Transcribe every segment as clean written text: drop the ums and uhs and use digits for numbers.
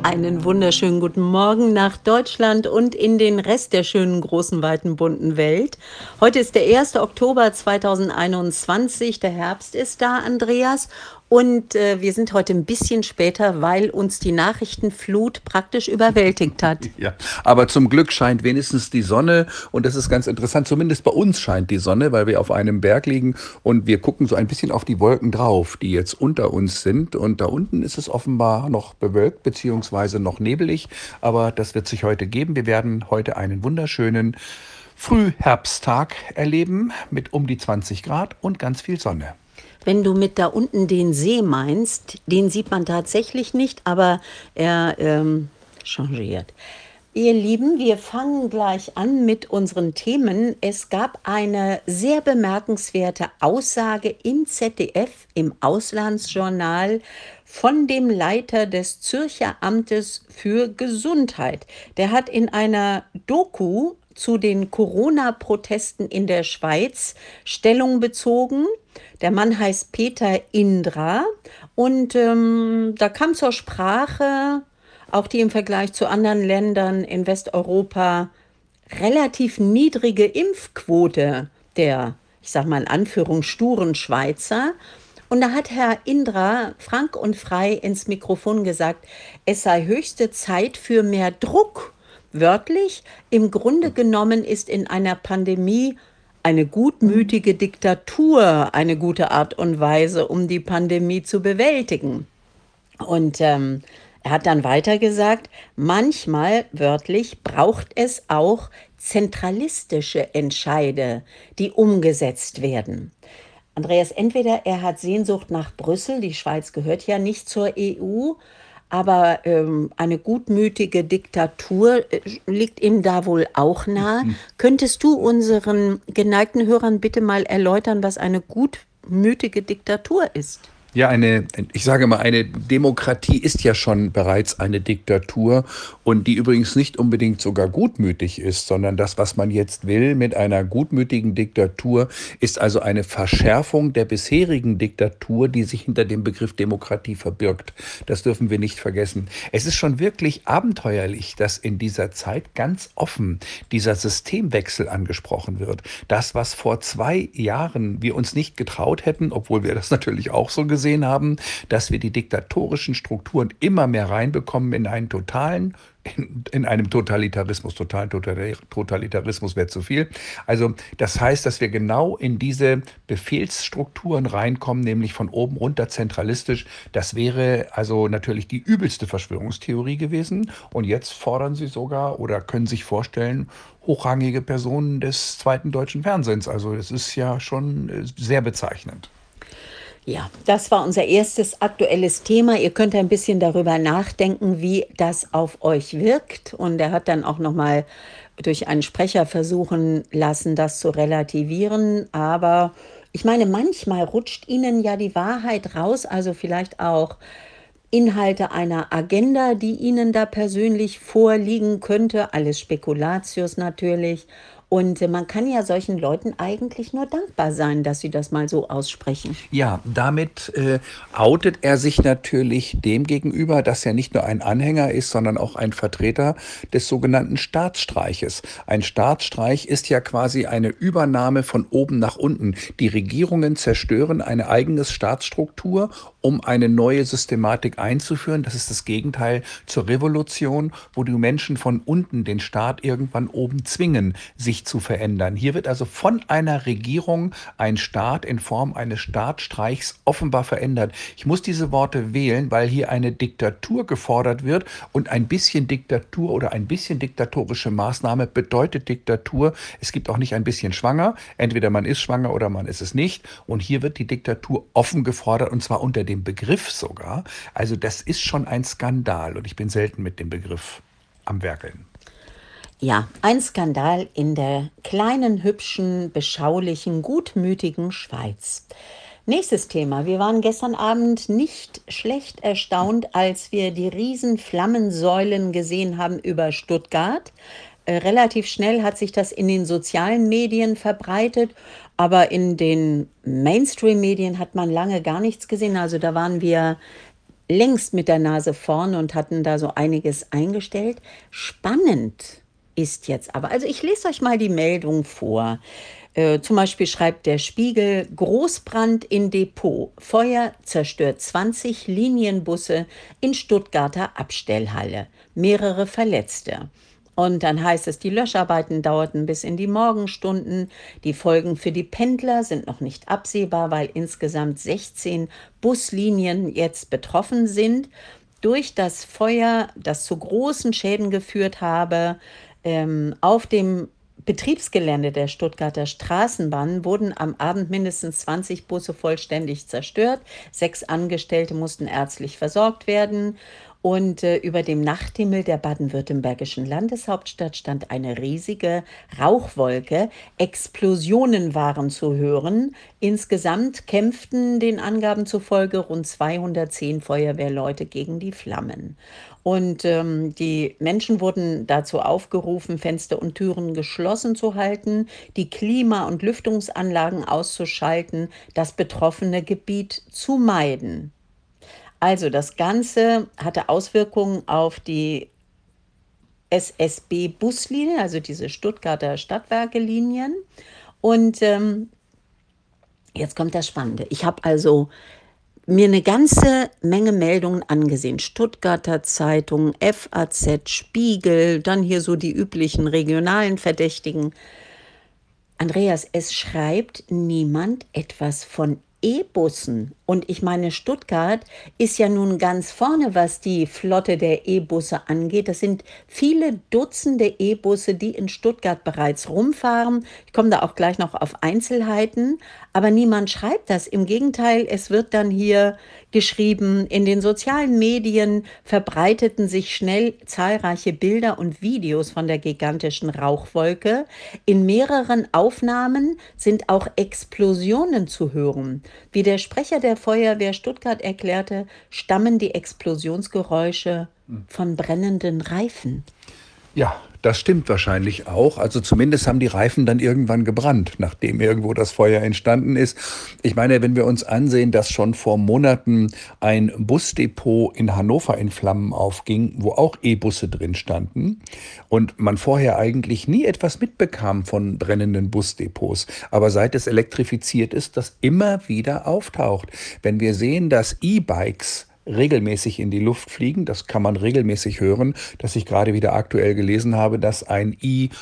Einen wunderschönen guten Morgen nach Deutschland und in den Rest der schönen, großen, weiten, bunten Welt. Heute ist der 1. Oktober 2021. Der Herbst ist da, Andreas. Und wir sind heute ein bisschen später, weil uns die Nachrichtenflut praktisch überwältigt hat. Ja, aber zum Glück scheint wenigstens die Sonne und das ist ganz interessant. Zumindest bei uns scheint die Sonne, weil wir auf einem Berg liegen und wir gucken so ein bisschen auf die Wolken drauf, die jetzt unter uns sind. Und da unten ist es offenbar noch bewölkt beziehungsweise noch nebelig, aber das wird sich heute geben. Wir werden heute einen wunderschönen Frühherbsttag erleben mit um die 20 Grad und ganz viel Sonne. Wenn du mit da unten den See meinst, den sieht man tatsächlich nicht, aber er changiert. Ihr Lieben, wir fangen gleich an mit unseren Themen. Es gab eine sehr bemerkenswerte Aussage im ZDF, im Auslandsjournal, von dem Leiter des Zürcher Amtes für Gesundheit. Der hat in einer Doku zu den Corona-Protesten in der Schweiz Stellung bezogen. Der Mann heißt Peter Indra und da kam zur Sprache, auch die im Vergleich zu anderen Ländern in Westeuropa relativ niedrige Impfquote der, ich sag mal in Anführung, sturen Schweizer. Und da hat Herr Indra frank und frei ins Mikrofon gesagt, es sei höchste Zeit für mehr Druck. Wörtlich, im Grunde genommen ist in einer Pandemie eine gutmütige Diktatur eine gute Art und Weise, um die Pandemie zu bewältigen. Und er hat dann weiter gesagt, manchmal, wörtlich, braucht es auch zentralistische Entscheide, die umgesetzt werden. Andreas, entweder er hat Sehnsucht nach Brüssel, die Schweiz gehört ja nicht zur EU, aber eine gutmütige Diktatur liegt ihm da wohl auch nahe. Könntest du unseren geneigten Hörern bitte mal erläutern, was eine gutmütige Diktatur ist? Ja, ich sage mal, eine Demokratie ist ja schon bereits eine Diktatur und die übrigens nicht unbedingt sogar gutmütig ist, sondern das, was man jetzt will mit einer gutmütigen Diktatur, ist also eine Verschärfung der bisherigen Diktatur, die sich hinter dem Begriff Demokratie verbirgt. Das dürfen wir nicht vergessen. Es ist schon wirklich abenteuerlich, dass in dieser Zeit ganz offen dieser Systemwechsel angesprochen wird. Das, was vor 2 Jahren wir uns nicht getraut hätten, obwohl wir das natürlich auch so gesehen haben, dass wir die diktatorischen Strukturen immer mehr reinbekommen in einen in einem Totalitarismus. Totalitarismus wäre zu viel. Also das heißt, dass wir genau in diese Befehlsstrukturen reinkommen, nämlich von oben runter zentralistisch. Das wäre also natürlich die übelste Verschwörungstheorie gewesen. Und jetzt fordern sie sogar oder können sich vorstellen, hochrangige Personen des zweiten deutschen Fernsehens. Also das ist ja schon sehr bezeichnend. Ja, das war unser erstes aktuelles Thema. Ihr könnt ein bisschen darüber nachdenken, wie das auf euch wirkt. Und er hat dann auch noch mal durch einen Sprecher versuchen lassen, das zu relativieren. Aber ich meine, manchmal rutscht ihnen ja die Wahrheit raus, also vielleicht auch Inhalte einer Agenda, die ihnen da persönlich vorliegen könnte. Alles Spekulatius natürlich. Und man kann ja solchen Leuten eigentlich nur dankbar sein, dass sie das mal so aussprechen. Ja, damit outet er sich natürlich dem gegenüber, dass er nicht nur ein Anhänger ist, sondern auch ein Vertreter des sogenannten Staatsstreiches. Ein Staatsstreich ist ja quasi eine Übernahme von oben nach unten. Die Regierungen zerstören eine eigene Staatsstruktur, um eine neue Systematik einzuführen. Das ist das Gegenteil zur Revolution, wo die Menschen von unten den Staat irgendwann oben zwingen, sich zu verändern. Hier wird also von einer Regierung ein Staat in Form eines Staatsstreichs offenbar verändert. Ich muss diese Worte wählen, weil hier eine Diktatur gefordert wird und ein bisschen Diktatur oder ein bisschen diktatorische Maßnahme bedeutet Diktatur. Es gibt auch nicht ein bisschen schwanger. Entweder man ist schwanger oder man ist es nicht. Und hier wird die Diktatur offen gefordert und zwar unter dem Begriff sogar. Also das ist schon ein Skandal und ich bin selten mit dem Begriff am Werkeln. Ja, ein Skandal in der kleinen, hübschen, beschaulichen, gutmütigen Schweiz. Nächstes Thema. Wir waren gestern Abend nicht schlecht erstaunt, als wir die riesen Flammensäulen gesehen haben über Stuttgart. Relativ schnell hat sich das in den sozialen Medien verbreitet, aber in den Mainstream-Medien hat man lange gar nichts gesehen. Also da waren wir längst mit der Nase vorne und hatten da so einiges eingestellt. Spannend ist jetzt aber, also ich lese euch mal die Meldung vor. Zum Beispiel schreibt der Spiegel: Großbrand in Depot. Feuer zerstört 20 Linienbusse in Stuttgarter Abstellhalle. Mehrere Verletzte. Und dann heißt es, die Löscharbeiten dauerten bis in die Morgenstunden. Die Folgen für die Pendler sind noch nicht absehbar, weil insgesamt 16 Buslinien jetzt betroffen sind durch das Feuer, das zu großen Schäden geführt habe. Auf dem Betriebsgelände der Stuttgarter Straßenbahn wurden am Abend mindestens 20 Busse vollständig zerstört. 6 Angestellte mussten ärztlich versorgt werden. Und über dem Nachthimmel der baden-württembergischen Landeshauptstadt stand eine riesige Rauchwolke. Explosionen waren zu hören. Insgesamt kämpften den Angaben zufolge rund 210 Feuerwehrleute gegen die Flammen. Und die Menschen wurden dazu aufgerufen, Fenster und Türen geschlossen zu halten, die Klima- und Lüftungsanlagen auszuschalten, das betroffene Gebiet zu meiden. Also das Ganze hatte Auswirkungen auf die SSB-Buslinien, also diese Stuttgarter Stadtwerke-Linien. Und jetzt kommt das Spannende. Ich habe also mir eine ganze Menge Meldungen angesehen. Stuttgarter Zeitung, FAZ, Spiegel, dann hier so die üblichen regionalen Verdächtigen. Andreas, es schreibt niemand etwas von E-Bussen. Und ich meine, Stuttgart ist ja nun ganz vorne, was die Flotte der E-Busse angeht. Das sind viele Dutzende E-Busse, die in Stuttgart bereits rumfahren. Ich komme da auch gleich noch auf Einzelheiten. Aber niemand schreibt das. Im Gegenteil, es wird dann hier geschrieben, in den sozialen Medien verbreiteten sich schnell zahlreiche Bilder und Videos von der gigantischen Rauchwolke. In mehreren Aufnahmen sind auch Explosionen zu hören. Wie der Sprecher der Feuerwehr Stuttgart erklärte, stammen die Explosionsgeräusche von brennenden Reifen. Ja, das stimmt wahrscheinlich auch. Also zumindest haben die Reifen dann irgendwann gebrannt, nachdem irgendwo das Feuer entstanden ist. Ich meine, wenn wir uns ansehen, dass schon vor Monaten ein Busdepot in Hannover in Flammen aufging, wo auch E-Busse drin standen und man vorher eigentlich nie etwas mitbekam von brennenden Busdepots. Aber seit es elektrifiziert ist, das immer wieder auftaucht. Wenn wir sehen, dass E-Bikes regelmäßig in die Luft fliegen. Das kann man regelmäßig hören, dass ich gerade wieder aktuell gelesen habe, dass ein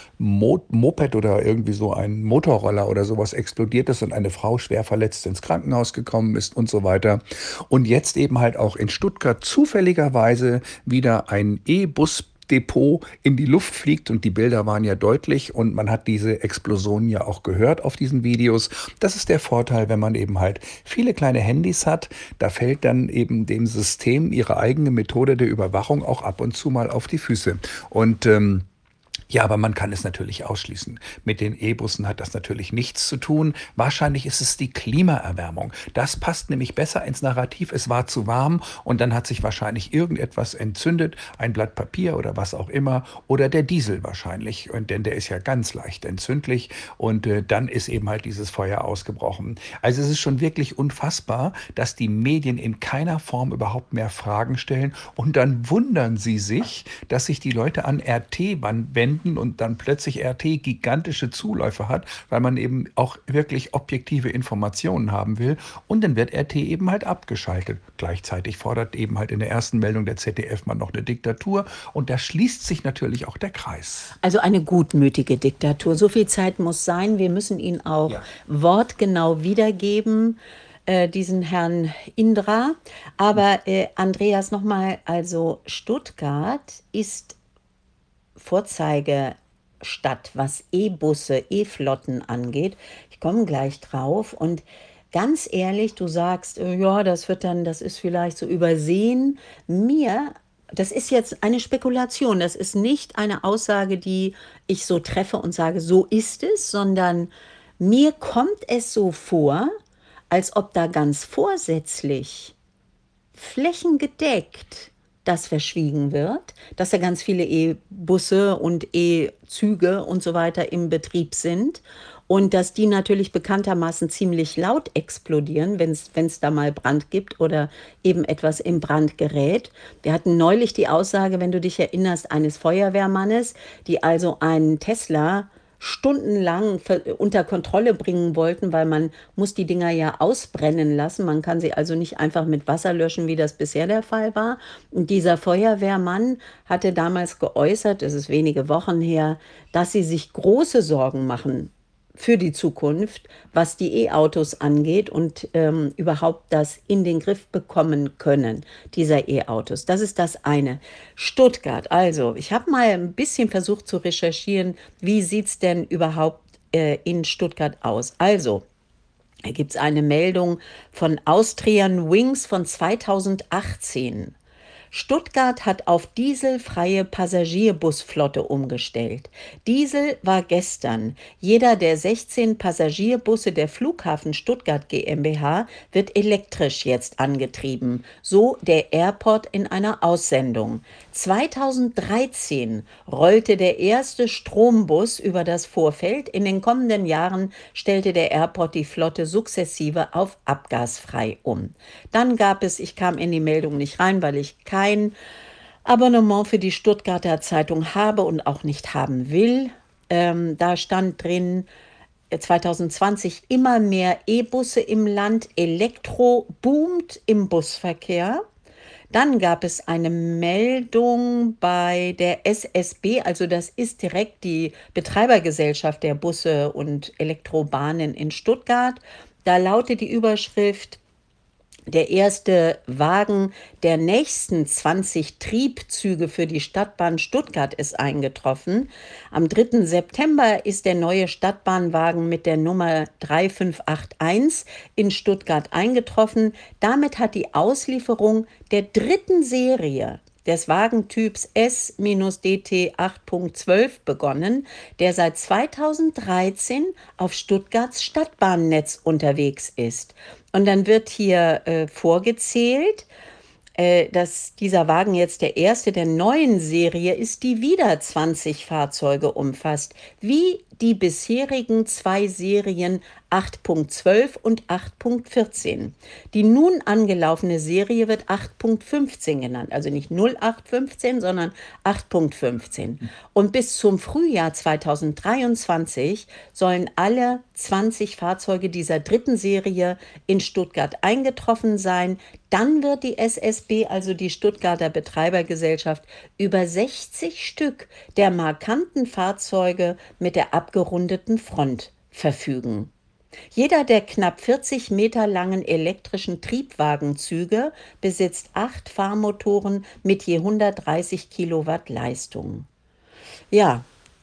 E-Moped oder irgendwie so ein Motorroller oder sowas explodiert ist und eine Frau schwer verletzt ins Krankenhaus gekommen ist und so weiter. Und jetzt eben halt auch in Stuttgart zufälligerweise wieder ein E-Bus Depot in die Luft fliegt und die Bilder waren ja deutlich und man hat diese Explosionen ja auch gehört auf diesen Videos. Das ist der Vorteil, wenn man eben halt viele kleine Handys hat. Da fällt dann eben dem System ihre eigene Methode der Überwachung auch ab und zu mal auf die Füße. Und ja, aber man kann es natürlich ausschließen. Mit den E-Bussen hat das natürlich nichts zu tun. Wahrscheinlich ist es die Klimaerwärmung. Das passt nämlich besser ins Narrativ. Es war zu warm und dann hat sich wahrscheinlich irgendetwas entzündet, ein Blatt Papier oder was auch immer, oder der Diesel wahrscheinlich, und denn der ist ja ganz leicht entzündlich und dann ist eben halt dieses Feuer ausgebrochen. Also es ist schon wirklich unfassbar, dass die Medien in keiner Form überhaupt mehr Fragen stellen und dann wundern sie sich, dass sich die Leute an RT wenden und dann plötzlich RT gigantische Zuläufe hat, weil man eben auch wirklich objektive Informationen haben will. Und dann wird RT eben halt abgeschaltet. Gleichzeitig fordert eben halt in der ersten Meldung der ZDF mal noch eine Diktatur. Und da schließt sich natürlich auch der Kreis. Also eine gutmütige Diktatur. So viel Zeit muss sein. Wir müssen ihn auch wortgenau wiedergeben, diesen Herrn Indra. Aber Andreas, nochmal, also Stuttgart ist Vorzeigestadt, was E-Busse, E-Flotten angeht. Ich komme gleich drauf. Und ganz ehrlich, du sagst, ja, das ist vielleicht so übersehen. Das ist jetzt eine Spekulation. Das ist nicht eine Aussage, die ich so treffe und sage, so ist es, sondern mir kommt es so vor, als ob da ganz vorsätzlich flächengedeckt das verschwiegen wird, dass da ganz viele E-Busse und E-Züge und so weiter im Betrieb sind und dass die natürlich bekanntermaßen ziemlich laut explodieren, wenn es da mal Brand gibt oder eben etwas in Brand gerät. Wir hatten neulich die Aussage, wenn du dich erinnerst, eines Feuerwehrmannes, die also einen Tesla stundenlang unter Kontrolle bringen wollten, weil man muss die Dinger ja ausbrennen lassen. Man kann sie also nicht einfach mit Wasser löschen, wie das bisher der Fall war. Und dieser Feuerwehrmann hatte damals geäußert, es ist wenige Wochen her, dass sie sich große Sorgen machen für die Zukunft, was die E-Autos angeht und überhaupt das in den Griff bekommen können, dieser E-Autos. Das ist das eine. Stuttgart, also ich habe mal ein bisschen versucht zu recherchieren, wie sieht es denn überhaupt in Stuttgart aus. Also, da gibt es eine Meldung von Austrian Wings von 2018. Stuttgart hat auf dieselfreie Passagierbusflotte umgestellt. Diesel war gestern. Jeder der 16 Passagierbusse der Flughafen Stuttgart GmbH wird elektrisch jetzt angetrieben, so der Airport in einer Aussendung. 2013 rollte der erste Strombus über das Vorfeld. In den kommenden Jahren stellte der Airport die Flotte sukzessive auf abgasfrei um. Dann gab es, ich kam in die Meldung nicht rein, weil ich kein Abonnement für die Stuttgarter Zeitung habe und auch nicht haben will. Da stand drin, 2020 immer mehr E-Busse im Land, Elektro boomt im Busverkehr. Dann gab es eine Meldung bei der SSB, also das ist direkt die Betreibergesellschaft der Busse und Elektrobahnen in Stuttgart. Da lautet die Überschrift: Der erste Wagen der nächsten 20 Triebzüge für die Stadtbahn Stuttgart ist eingetroffen. Am 3. September ist der neue Stadtbahnwagen mit der Nummer 3581 in Stuttgart eingetroffen. Damit hat die Auslieferung der dritten Serie des Wagentyps S-DT 8.12 begonnen, der seit 2013 auf Stuttgarts Stadtbahnnetz unterwegs ist. Und dann wird hier vorgezählt, dass dieser Wagen jetzt der erste der neuen Serie ist, die wieder 20 Fahrzeuge umfasst, wie die bisherigen 2 Serien 8.12 und 8.14. Die nun angelaufene Serie wird 8.15 genannt, also nicht 0815, sondern 8.15. Und bis zum Frühjahr 2023 sollen alle 20 Fahrzeuge dieser dritten Serie in Stuttgart eingetroffen sein. Dann wird die SSB, also die Stuttgarter Betreibergesellschaft, über 60 Stück der markanten Fahrzeuge mit der abgerundeten Front verfügen. Jeder der knapp 40 Meter langen elektrischen Triebwagenzüge besitzt 8 Fahrmotoren mit je 130 Kilowatt Leistung. Ja,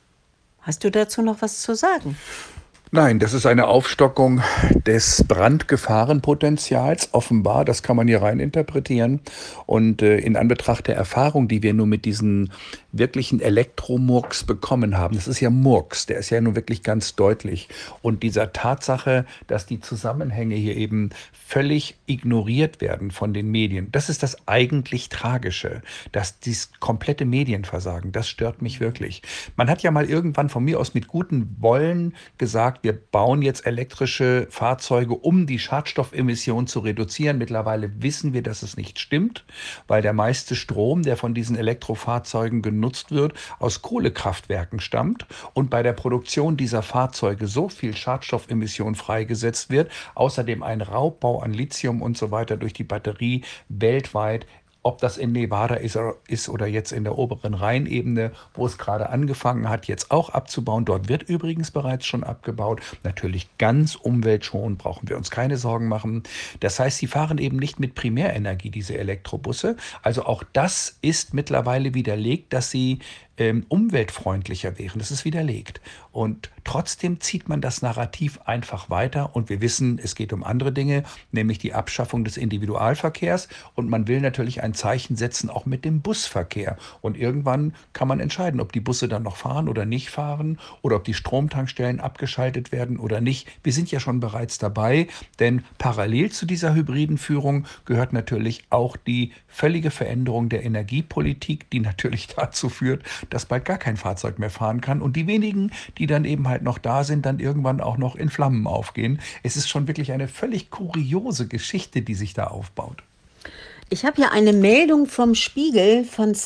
hast du dazu noch was zu sagen? Nein, das ist eine Aufstockung des Brandgefahrenpotenzials, offenbar, das kann man hier rein interpretieren. Und in Anbetracht der Erfahrung, die wir nur mit diesen wirklichen Elektromurks bekommen haben, das ist ja Murks, der ist ja nun wirklich ganz deutlich. Und dieser Tatsache, dass die Zusammenhänge hier eben völlig ignoriert werden von den Medien, das ist das eigentlich Tragische, dass dieses komplette Medienversagen, das stört mich wirklich. Man hat ja mal irgendwann von mir aus mit gutem Wollen gesagt, wir bauen jetzt elektrische Fahrzeuge, um die Schadstoffemissionen zu reduzieren. Mittlerweile wissen wir, dass es nicht stimmt, weil der meiste Strom, der von diesen Elektrofahrzeugen genutzt wird, aus Kohlekraftwerken stammt und bei der Produktion dieser Fahrzeuge so viel Schadstoffemission freigesetzt wird, außerdem ein Raubbau an Lithium und so weiter durch die Batterie weltweit. Ob das in Nevada ist oder jetzt in der oberen Rheinebene, wo es gerade angefangen hat, jetzt auch abzubauen. Dort wird übrigens bereits schon abgebaut. Natürlich ganz umweltschonend, brauchen wir uns keine Sorgen machen. Das heißt, sie fahren eben nicht mit Primärenergie, diese Elektrobusse. Also auch das ist mittlerweile widerlegt, dass sie umweltfreundlicher wären. Das ist widerlegt. Und trotzdem zieht man das Narrativ einfach weiter. Und wir wissen, es geht um andere Dinge, nämlich die Abschaffung des Individualverkehrs. Und man will natürlich ein Zeichen setzen, auch mit dem Busverkehr. Und irgendwann kann man entscheiden, ob die Busse dann noch fahren oder nicht fahren oder ob die Stromtankstellen abgeschaltet werden oder nicht. Wir sind ja schon bereits dabei, denn parallel zu dieser hybriden Führung gehört natürlich auch die völlige Veränderung der Energiepolitik, die natürlich dazu führt, dass bald gar kein Fahrzeug mehr fahren kann und die wenigen, die dann eben halt noch da sind, dann irgendwann auch noch in Flammen aufgehen. Es ist schon wirklich eine völlig kuriose Geschichte, die sich da aufbaut. Ich habe hier eine Meldung vom Spiegel von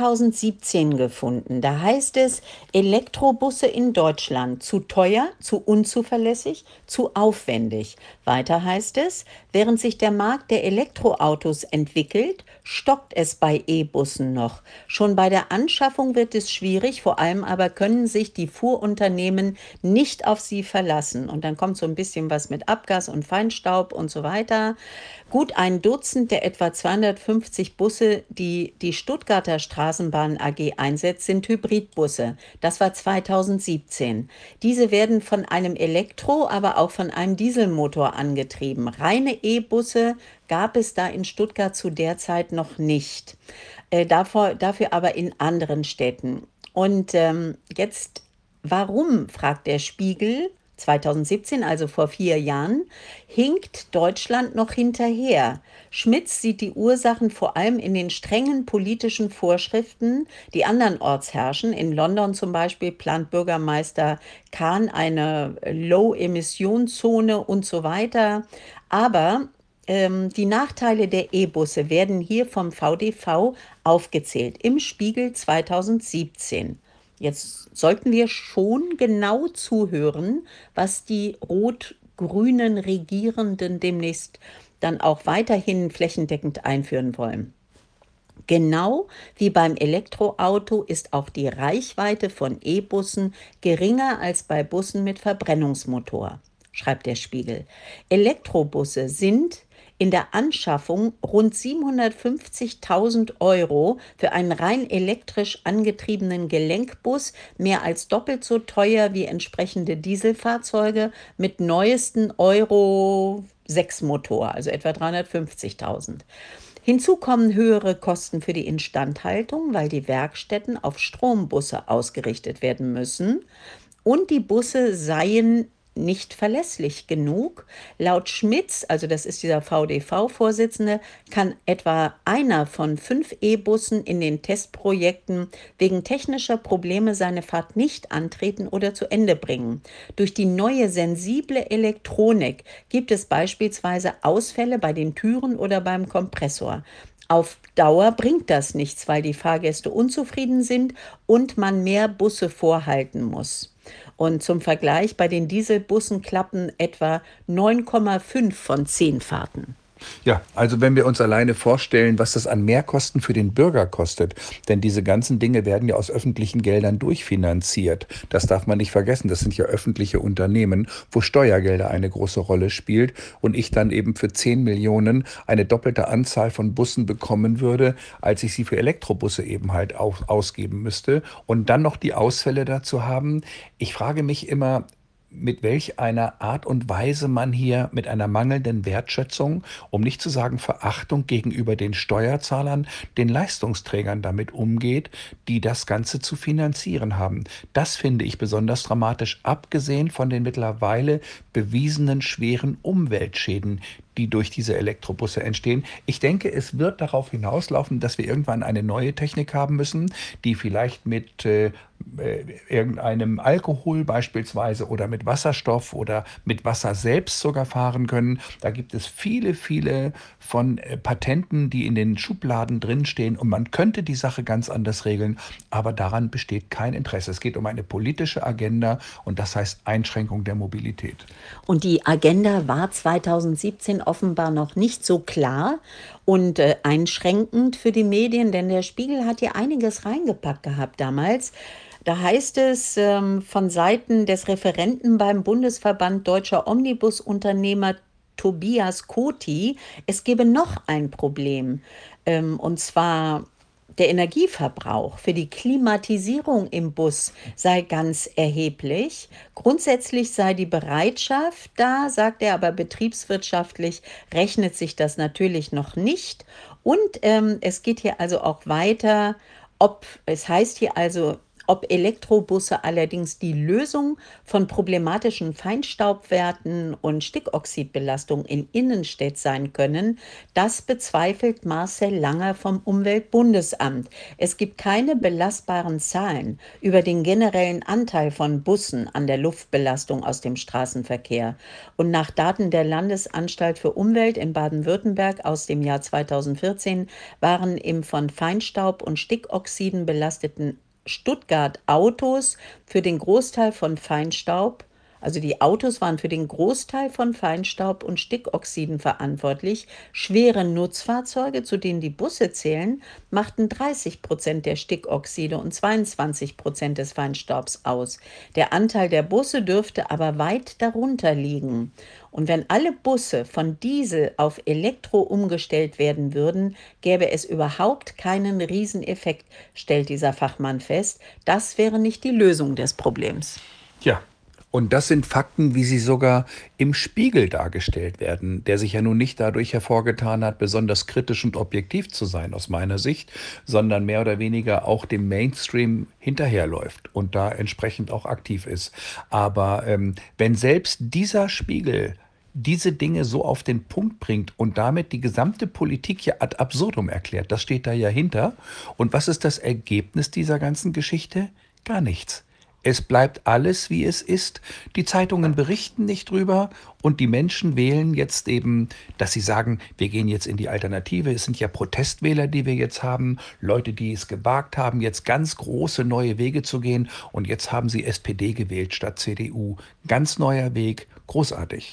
2017 gefunden. Da heißt es, Elektrobusse in Deutschland zu teuer, zu unzuverlässig, zu aufwendig. Weiter heißt es, während sich der Markt der Elektroautos entwickelt, stockt es bei E-Bussen noch. Schon bei der Anschaffung wird es schwierig, vor allem aber können sich die Fuhrunternehmen nicht auf sie verlassen. Und dann kommt so ein bisschen was mit Abgas und Feinstaub und so weiter. Gut ein Dutzend der etwa 250 Busse, die die Stuttgarter Straßenbahn AG einsetzt, sind Hybridbusse. Das war 2017. Diese werden von einem Elektro-, aber auch von einem Dieselmotor angetrieben. Reine E-Busse gab es da in Stuttgart zu der Zeit noch nicht. Dafür aber in anderen Städten. Und jetzt, warum, fragt der Spiegel, 2017, also vor 4 Jahren, hinkt Deutschland noch hinterher. Schmitz sieht die Ursachen vor allem in den strengen politischen Vorschriften, die andernorts herrschen. In London zum Beispiel plant Bürgermeister Khan eine Low-Emissionszone und so weiter. Aber die Nachteile der E-Busse werden hier vom VDV aufgezählt, im Spiegel 2017. Jetzt sollten wir schon genau zuhören, was die rot-grünen Regierenden demnächst dann auch weiterhin flächendeckend einführen wollen. Genau wie beim Elektroauto ist auch die Reichweite von E-Bussen geringer als bei Bussen mit Verbrennungsmotor, schreibt der Spiegel. Elektrobusse sind in der Anschaffung rund 750.000 Euro für einen rein elektrisch angetriebenen Gelenkbus, mehr als doppelt so teuer wie entsprechende Dieselfahrzeuge mit neuesten Euro 6 Motor, also etwa 350.000. Hinzu kommen höhere Kosten für die Instandhaltung, weil die Werkstätten auf Strombusse ausgerichtet werden müssen. Und die Busse seien nicht verlässlich genug. Laut Schmitz, also das ist dieser VDV-Vorsitzende, kann etwa einer von 5 E-Bussen in den Testprojekten wegen technischer Probleme seine Fahrt nicht antreten oder zu Ende bringen. Durch die neue sensible Elektronik gibt es beispielsweise Ausfälle bei den Türen oder beim Kompressor. Auf Dauer bringt das nichts, weil die Fahrgäste unzufrieden sind und man mehr Busse vorhalten muss. Und zum Vergleich, bei den Dieselbussen klappen etwa 9,5 von 10 Fahrten. Ja, also wenn wir uns alleine vorstellen, was das an Mehrkosten für den Bürger kostet, denn diese ganzen Dinge werden ja aus öffentlichen Geldern durchfinanziert. Das darf man nicht vergessen. Das sind ja öffentliche Unternehmen, wo Steuergelder eine große Rolle spielt und ich dann eben für 10 Millionen eine doppelte Anzahl von Bussen bekommen würde, als ich sie für Elektrobusse eben halt ausgeben müsste und dann noch die Ausfälle dazu haben. Ich frage mich immer, mit welch einer Art und Weise man hier mit einer mangelnden Wertschätzung, um nicht zu sagen Verachtung gegenüber den Steuerzahlern, den Leistungsträgern damit umgeht, die das Ganze zu finanzieren haben. Das finde ich besonders dramatisch, abgesehen von den mittlerweile bewiesenen schweren Umweltschäden, die durch diese Elektrobusse entstehen. Ich denke, es wird darauf hinauslaufen, dass wir irgendwann eine neue Technik haben müssen, die vielleicht mit irgendeinem Alkohol beispielsweise oder mit Wasserstoff oder mit Wasser selbst sogar fahren können. Da gibt es viele, viele von Patenten, die in den Schubladen drinstehen und man könnte die Sache ganz anders regeln, aber daran besteht kein Interesse. Es geht um eine politische Agenda und das heißt Einschränkung der Mobilität. Und die Agenda war 2017 offenbar noch nicht so klar und einschränkend für die Medien, denn der Spiegel hat hier einiges reingepackt gehabt damals. Da heißt es von Seiten des Referenten beim Bundesverband Deutscher Omnibusunternehmer Tobias Koti, es gebe noch ein Problem, und zwar der Energieverbrauch für die Klimatisierung im Bus sei ganz erheblich. Grundsätzlich sei die Bereitschaft da, sagt er, aber betriebswirtschaftlich rechnet sich das natürlich noch nicht. Und es geht hier also auch weiter, es heißt hier also, Ob Elektrobusse allerdings die Lösung von problematischen Feinstaubwerten und Stickoxidbelastung in Innenstädten sein können, das bezweifelt Marcel Langer vom Umweltbundesamt. Es gibt keine belastbaren Zahlen über den generellen Anteil von Bussen an der Luftbelastung aus dem Straßenverkehr. Und nach Daten der Landesanstalt für Umwelt in Baden-Württemberg aus dem Jahr 2014 waren im von Feinstaub und Stickoxiden belasteten Stuttgart Autos für den Großteil von Feinstaub, also die Autos waren für den Großteil von Feinstaub und Stickoxiden verantwortlich. Schwere Nutzfahrzeuge, zu denen die Busse zählen, machten 30% der Stickoxide und 22% des Feinstaubs aus. Der Anteil der Busse dürfte aber weit darunter liegen. Und wenn alle Busse von Diesel auf Elektro umgestellt werden würden, gäbe es überhaupt keinen Rieseneffekt, stellt dieser Fachmann fest. Das wäre nicht die Lösung des Problems. Ja. Und das sind Fakten, wie sie sogar im Spiegel dargestellt werden, der sich ja nun nicht dadurch hervorgetan hat, besonders kritisch und objektiv zu sein aus meiner Sicht, sondern mehr oder weniger auch dem Mainstream hinterherläuft und da entsprechend auch aktiv ist. Aber wenn selbst dieser Spiegel diese Dinge so auf den Punkt bringt und damit die gesamte Politik ja ad absurdum erklärt, das steht da ja hinter. Und was ist das Ergebnis dieser ganzen Geschichte? Gar nichts. Es bleibt alles, wie es ist. Die Zeitungen berichten nicht drüber und die Menschen wählen jetzt eben, dass sie sagen, wir gehen jetzt in die Alternative. Es sind ja Protestwähler, die wir jetzt haben, Leute, die es gewagt haben, jetzt ganz große neue Wege zu gehen. Und jetzt haben sie SPD gewählt statt CDU. Ganz neuer Weg, großartig.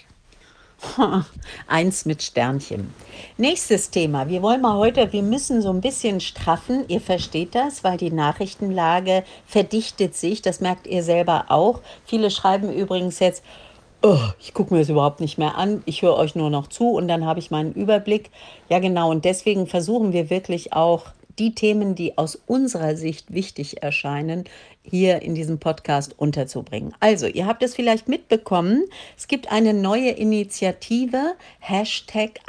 Eins mit Sternchen. Nächstes Thema. Wir müssen so ein bisschen straffen. Ihr versteht das, weil die Nachrichtenlage verdichtet sich. Das merkt ihr selber auch. Viele schreiben übrigens jetzt, oh, ich gucke mir das überhaupt nicht mehr an. Ich höre euch nur noch zu und dann habe ich meinen Überblick. Ja, genau. Und deswegen versuchen wir wirklich auch die Themen, die aus unserer Sicht wichtig erscheinen, hier in diesem Podcast unterzubringen. Also, ihr habt es vielleicht mitbekommen, es gibt eine neue Initiative, Hashtag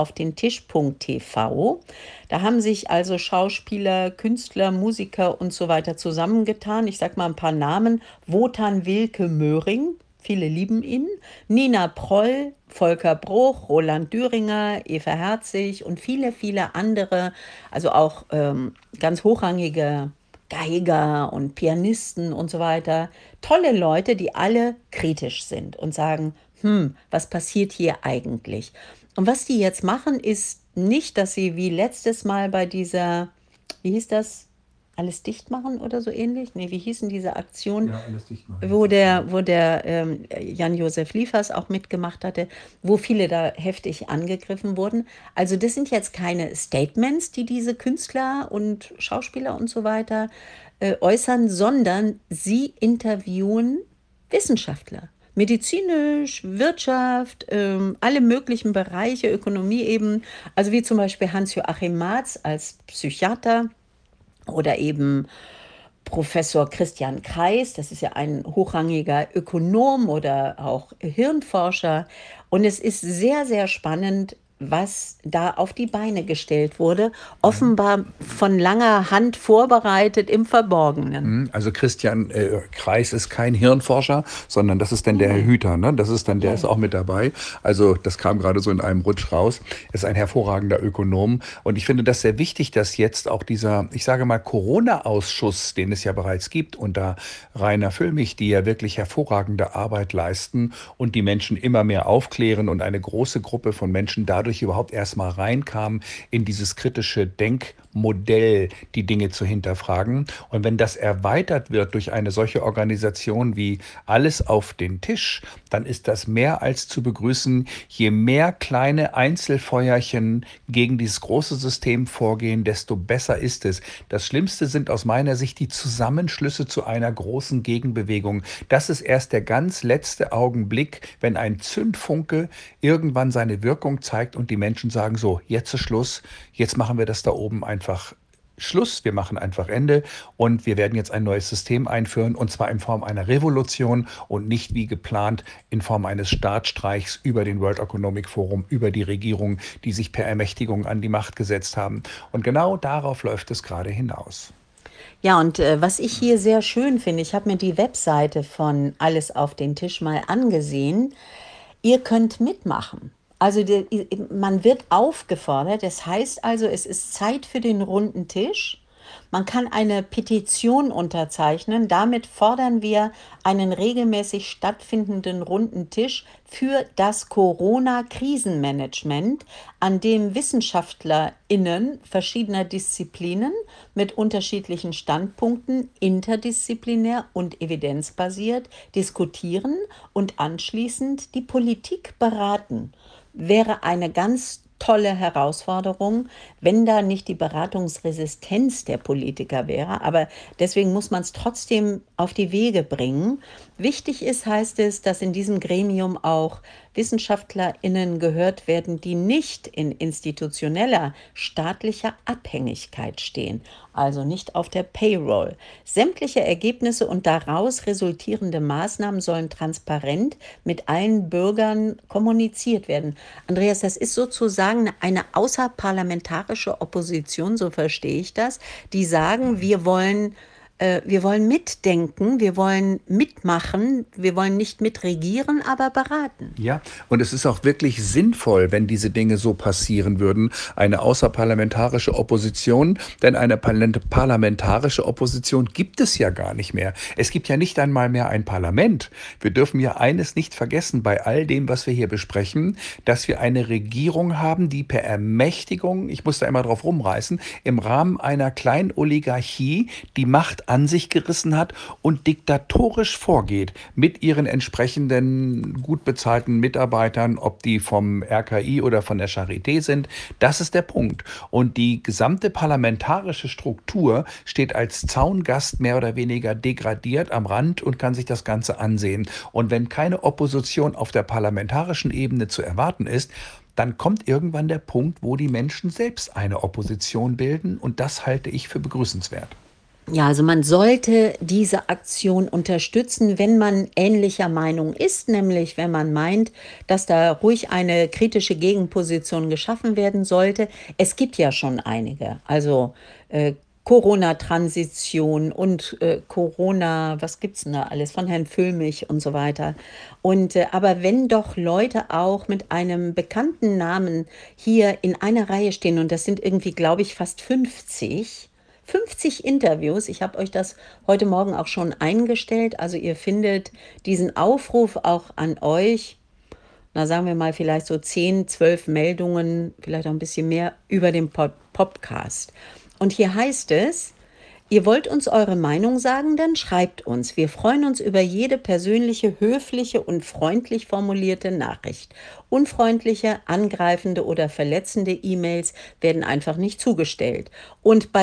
allesaufdentisch.tv. Da haben sich also Schauspieler, Künstler, Musiker und so weiter zusammengetan. Ich sage mal ein paar Namen. Wotan Wilke Möhring, viele lieben ihn, Nina Proll, Volker Bruch, Roland Düringer, Eva Herzig und viele, viele andere, also auch ganz hochrangige Geiger und Pianisten und so weiter. Tolle Leute, die alle kritisch sind und sagen, was passiert hier eigentlich? Und was die jetzt machen, ist nicht, dass sie wie letztes Mal bei dieser, wie hieß das, alles dicht machen oder so ähnlich? Nee, wie hießen diese Aktion? Ja, alles dicht machen. Wo der Jan-Josef Liefers auch mitgemacht hatte, wo viele da heftig angegriffen wurden. Also das sind jetzt keine Statements, die diese Künstler und Schauspieler und so weiter äußern, sondern sie interviewen Wissenschaftler. Medizinisch, Wirtschaft, alle möglichen Bereiche, Ökonomie eben. Also wie zum Beispiel Hans-Joachim Marz als Psychiater. Oder eben Professor Christian Kreis, das ist ja ein hochrangiger Ökonom oder auch Hirnforscher. Und es ist sehr, sehr spannend, was da auf die Beine gestellt wurde. Offenbar von langer Hand vorbereitet im Verborgenen. Also Christian Kreis ist kein Hirnforscher, sondern das ist dann der Herr Hüter, ne? Das ist dann, der ist auch mit dabei. Also das kam gerade so in einem Rutsch raus. Er ist ein hervorragender Ökonom. Und ich finde das sehr wichtig, dass jetzt auch dieser, ich sage mal, Corona-Ausschuss, den es ja bereits gibt, unter Rainer Füllmich, die ja wirklich hervorragende Arbeit leisten und die Menschen immer mehr aufklären und eine große Gruppe von Menschen dadurch überhaupt erstmal reinkam in dieses kritische Denkmodell, die Dinge zu hinterfragen. Und wenn das erweitert wird durch eine solche Organisation wie Alles auf den Tisch, dann ist das mehr als zu begrüßen. Je mehr kleine Einzelfeuerchen gegen dieses große System vorgehen, desto besser ist es. Das Schlimmste sind aus meiner Sicht die Zusammenschlüsse zu einer großen Gegenbewegung. Das ist erst der ganz letzte Augenblick, wenn ein Zündfunke irgendwann seine Wirkung zeigt und die Menschen sagen so, jetzt ist Schluss, jetzt machen wir das da oben einfach Schluss, wir machen einfach Ende und wir werden jetzt ein neues System einführen und zwar in Form einer Revolution und nicht wie geplant in Form eines Staatsstreichs über den World Economic Forum, über die Regierung, die sich per Ermächtigung an die Macht gesetzt haben. Und genau darauf läuft es gerade hinaus. Ja, und was ich hier sehr schön finde, ich habe mir die Webseite von Alles auf den Tisch mal angesehen. Ihr könnt mitmachen. Also man wird aufgefordert, das heißt also, es ist Zeit für den runden Tisch. Man kann eine Petition unterzeichnen. Damit fordern wir einen regelmäßig stattfindenden runden Tisch für das Corona-Krisenmanagement, an dem WissenschaftlerInnen verschiedener Disziplinen mit unterschiedlichen Standpunkten interdisziplinär und evidenzbasiert diskutieren und anschließend die Politik beraten. Wäre eine ganz tolle Herausforderung, wenn da nicht die Beratungsresistenz der Politiker wäre. Aber deswegen muss man es trotzdem auf die Wege bringen. Wichtig ist, heißt es, dass in diesem Gremium auch WissenschaftlerInnen gehört werden, die nicht in institutioneller staatlicher Abhängigkeit stehen, also nicht auf der Payroll. Sämtliche Ergebnisse und daraus resultierende Maßnahmen sollen transparent mit allen Bürgern kommuniziert werden. Andreas, das ist sozusagen eine außerparlamentarische Opposition, so verstehe ich das, die sagen, wir wollen mitdenken, wir wollen mitmachen, wir wollen nicht mitregieren, aber beraten. Ja, und es ist auch wirklich sinnvoll, wenn diese Dinge so passieren würden. Eine außerparlamentarische Opposition, denn eine parlamentarische Opposition gibt es ja gar nicht mehr. Es gibt ja nicht einmal mehr ein Parlament. Wir dürfen ja eines nicht vergessen bei all dem, was wir hier besprechen, dass wir eine Regierung haben, die per Ermächtigung, ich muss da immer drauf rumreißen, im Rahmen einer kleinen Oligarchie die Macht an sich gerissen hat und diktatorisch vorgeht mit ihren entsprechenden gut bezahlten Mitarbeitern, ob die vom RKI oder von der Charité sind. Das ist der Punkt. Und die gesamte parlamentarische Struktur steht als Zaungast mehr oder weniger degradiert am Rand und kann sich das Ganze ansehen. Und wenn keine Opposition auf der parlamentarischen Ebene zu erwarten ist, dann kommt irgendwann der Punkt, wo die Menschen selbst eine Opposition bilden. Und das halte ich für begrüßenswert. Ja, also man sollte diese Aktion unterstützen, wenn man ähnlicher Meinung ist, nämlich wenn man meint, dass da ruhig eine kritische Gegenposition geschaffen werden sollte. Es gibt ja schon einige, also Corona-Transition und Corona, was gibt's denn da alles, von Herrn Füllmich und so weiter. Und aber wenn doch Leute auch mit einem bekannten Namen hier in einer Reihe stehen, und das sind irgendwie, glaube ich, fast 50 Interviews. Ich habe euch das heute Morgen auch schon eingestellt. Also ihr findet diesen Aufruf auch an euch, na sagen wir mal vielleicht so 10, 12 Meldungen, vielleicht auch ein bisschen mehr über den Podcast. Und hier heißt es, ihr wollt uns eure Meinung sagen, dann schreibt uns. Wir freuen uns über jede persönliche, höfliche und freundlich formulierte Nachricht. Unfreundliche, angreifende oder verletzende E-Mails werden einfach nicht zugestellt. Und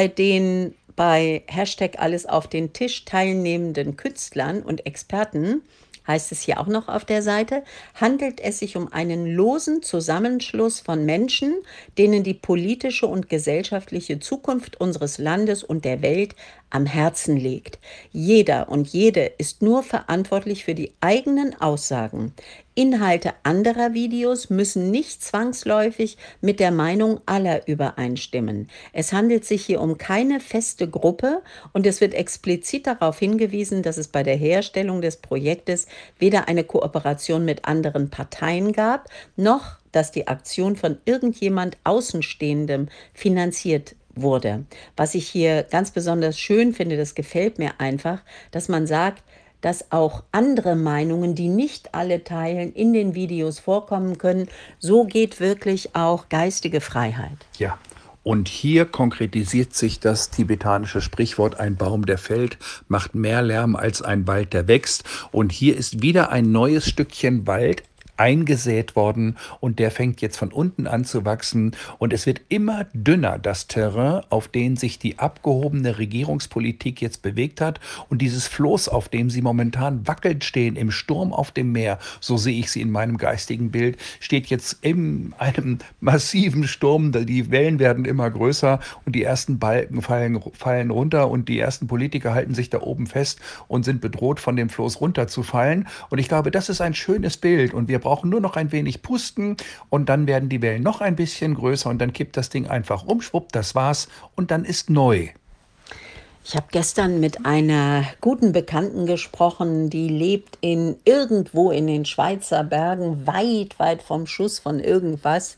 bei Hashtag alles auf den Tisch teilnehmenden Künstlern und Experten, heißt es hier auch noch auf der Seite, handelt es sich um einen losen Zusammenschluss von Menschen, denen die politische und gesellschaftliche Zukunft unseres Landes und der Welt am Herzen liegt. Jeder und jede ist nur verantwortlich für die eigenen Aussagen. Inhalte anderer Videos müssen nicht zwangsläufig mit der Meinung aller übereinstimmen. Es handelt sich hier um keine feste Gruppe und es wird explizit darauf hingewiesen, dass es bei der Herstellung des Projektes weder eine Kooperation mit anderen Parteien gab, noch dass die Aktion von irgendjemand Außenstehendem finanziert wurde. Was ich hier ganz besonders schön finde, das gefällt mir einfach, dass man sagt, dass auch andere Meinungen, die nicht alle teilen, in den Videos vorkommen können. So geht wirklich auch geistige Freiheit. Ja. Und hier konkretisiert sich das tibetanische Sprichwort, ein Baum, der fällt, macht mehr Lärm als ein Wald, der wächst. Und hier ist wieder ein neues Stückchen Wald eingesät worden und der fängt jetzt von unten an zu wachsen und es wird immer dünner, das Terrain, auf dem sich die abgehobene Regierungspolitik jetzt bewegt hat und dieses Floß, auf dem sie momentan wackelt stehen, im Sturm auf dem Meer, so sehe ich sie in meinem geistigen Bild, steht jetzt in einem massiven Sturm, die Wellen werden immer größer und die ersten Balken fallen runter und die ersten Politiker halten sich da oben fest und sind bedroht, von dem Floß runterzufallen und ich glaube, das ist ein schönes Bild und wir brauchen nur noch ein wenig pusten und dann werden die Wellen noch ein bisschen größer und dann kippt das Ding einfach um, schwupp, das war's und dann ist neu. Ich habe gestern mit einer guten Bekannten gesprochen, die lebt irgendwo in den Schweizer Bergen, weit, weit vom Schuss von irgendwas.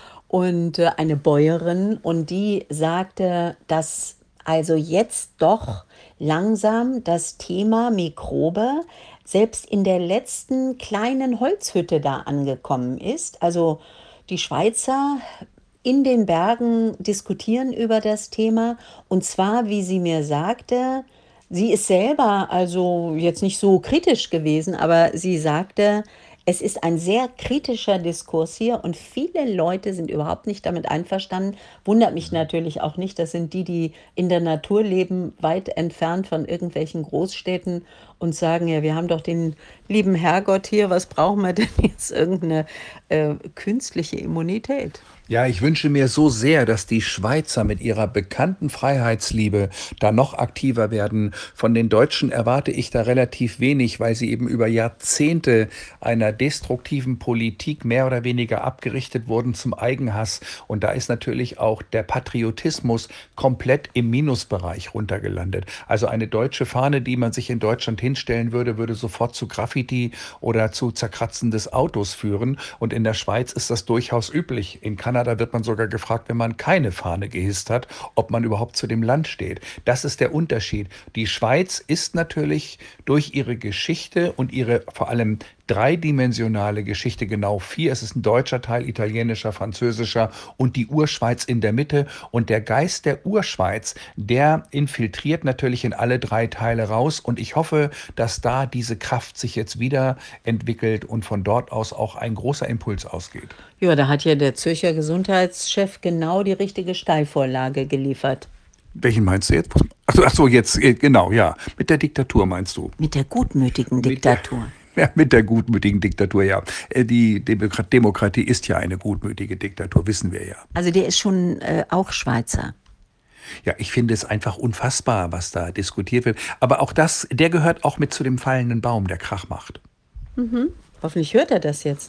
Und eine Bäuerin, und die sagte, dass also jetzt doch langsam das Thema Mikrobe selbst in der letzten kleinen Holzhütte da angekommen ist. Also die Schweizer in den Bergen diskutieren über das Thema. Und zwar, wie sie mir sagte, sie ist selber also jetzt nicht so kritisch gewesen, aber sie sagte, es ist ein sehr kritischer Diskurs hier und viele Leute sind überhaupt nicht damit einverstanden. Wundert mich natürlich auch nicht. Das sind die, die in der Natur leben, weit entfernt von irgendwelchen Großstädten und sagen, ja, wir haben doch den lieben Herrgott hier, was brauchen wir denn jetzt irgendeine künstliche Immunität? Ja, ich wünsche mir so sehr, dass die Schweizer mit ihrer bekannten Freiheitsliebe da noch aktiver werden. Von den Deutschen erwarte ich da relativ wenig, weil sie eben über Jahrzehnte einer destruktiven Politik mehr oder weniger abgerichtet wurden zum Eigenhass. Und da ist natürlich auch der Patriotismus komplett im Minusbereich runtergelandet. Also eine deutsche Fahne, die man sich in Deutschland hinstellen würde, würde sofort zu Graffiti oder zu Zerkratzen des Autos führen. Und in der Schweiz ist das durchaus üblich. In Kanada wird man sogar gefragt, wenn man keine Fahne gehisst hat, ob man überhaupt zu dem Land steht. Das ist der Unterschied. Die Schweiz ist natürlich durch ihre Geschichte und ihre vor allem dreidimensionale Geschichte, genau vier. Es ist ein deutscher Teil, italienischer, französischer und die Urschweiz in der Mitte. Und der Geist der Urschweiz, der infiltriert natürlich in alle drei Teile raus. Und ich hoffe, dass da diese Kraft sich jetzt wieder entwickelt und von dort aus auch ein großer Impuls ausgeht. Ja, da hat ja der Zürcher Gesundheitschef genau die richtige Steilvorlage geliefert. Welchen meinst du jetzt? Ach so, jetzt, genau, ja. Mit der Diktatur meinst du? Mit der gutmütigen Mit der, Diktatur. ja, mit der gutmütigen Diktatur, ja. Die Demokratie ist ja eine gutmütige Diktatur, wissen wir ja. Also der ist schon auch Schweizer. Ja, ich finde es einfach unfassbar, was da diskutiert wird. Aber auch das, der gehört auch mit zu dem fallenden Baum, der Krach macht. Hoffentlich hört er das jetzt.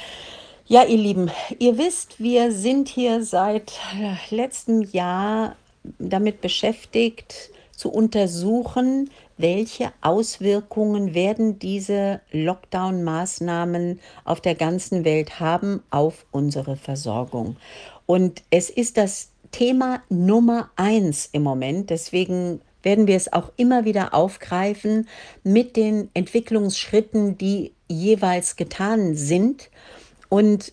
Ja, ihr Lieben, ihr wisst, wir sind hier seit letztem Jahr damit beschäftigt, zu untersuchen, welche Auswirkungen werden diese Lockdown-Maßnahmen auf der ganzen Welt haben auf unsere Versorgung. Und es ist das Thema Nummer eins im Moment. Deswegen werden wir es auch immer wieder aufgreifen mit den Entwicklungsschritten, die jeweils getan sind. Und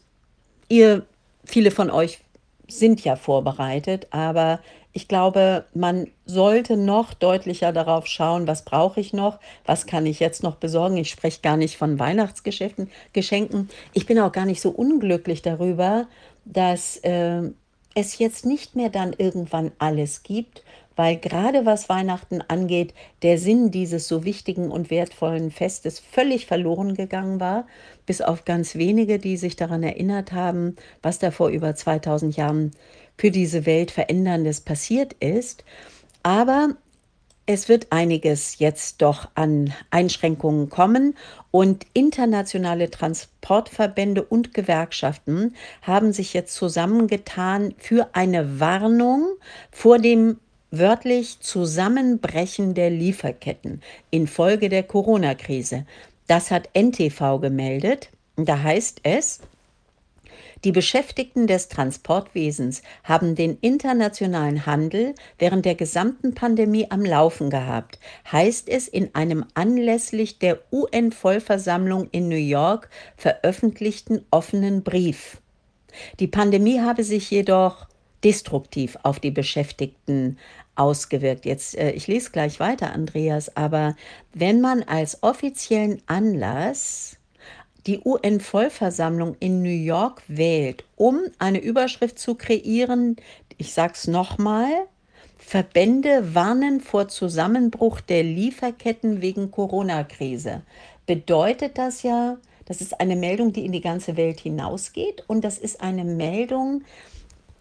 viele von euch sind ja vorbereitet, aber ich glaube, man sollte noch deutlicher darauf schauen, was brauche ich noch, was kann ich jetzt noch besorgen. Ich spreche gar nicht von Weihnachtsgeschäften, Geschenken. Ich bin auch gar nicht so unglücklich darüber, dass es jetzt nicht mehr dann irgendwann alles gibt, weil gerade was Weihnachten angeht, der Sinn dieses so wichtigen und wertvollen Festes völlig verloren gegangen war, bis auf ganz wenige, die sich daran erinnert haben, was da vor über 2000 Jahren für diese Welt Veränderndes passiert ist. Aber es wird einiges jetzt doch an Einschränkungen kommen und internationale Transportverbände und Gewerkschaften haben sich jetzt zusammengetan für eine Warnung vor dem wörtlich Zusammenbrechen der Lieferketten infolge der Corona-Krise. Das hat NTV gemeldet. Da heißt es: Die Beschäftigten des Transportwesens haben den internationalen Handel während der gesamten Pandemie am Laufen gehabt, heißt es in einem anlässlich der UN-Vollversammlung in New York veröffentlichten offenen Brief. Die Pandemie habe sich jedoch destruktiv auf die Beschäftigten ausgewirkt. Jetzt, ich lese gleich weiter, Andreas, aber wenn man als offiziellen Anlass die UN-Vollversammlung in New York wählt, um eine Überschrift zu kreieren, ich sage es nochmal: Verbände warnen vor Zusammenbruch der Lieferketten wegen Corona-Krise, bedeutet das ja, das ist eine Meldung, die in die ganze Welt hinausgeht und das ist eine Meldung,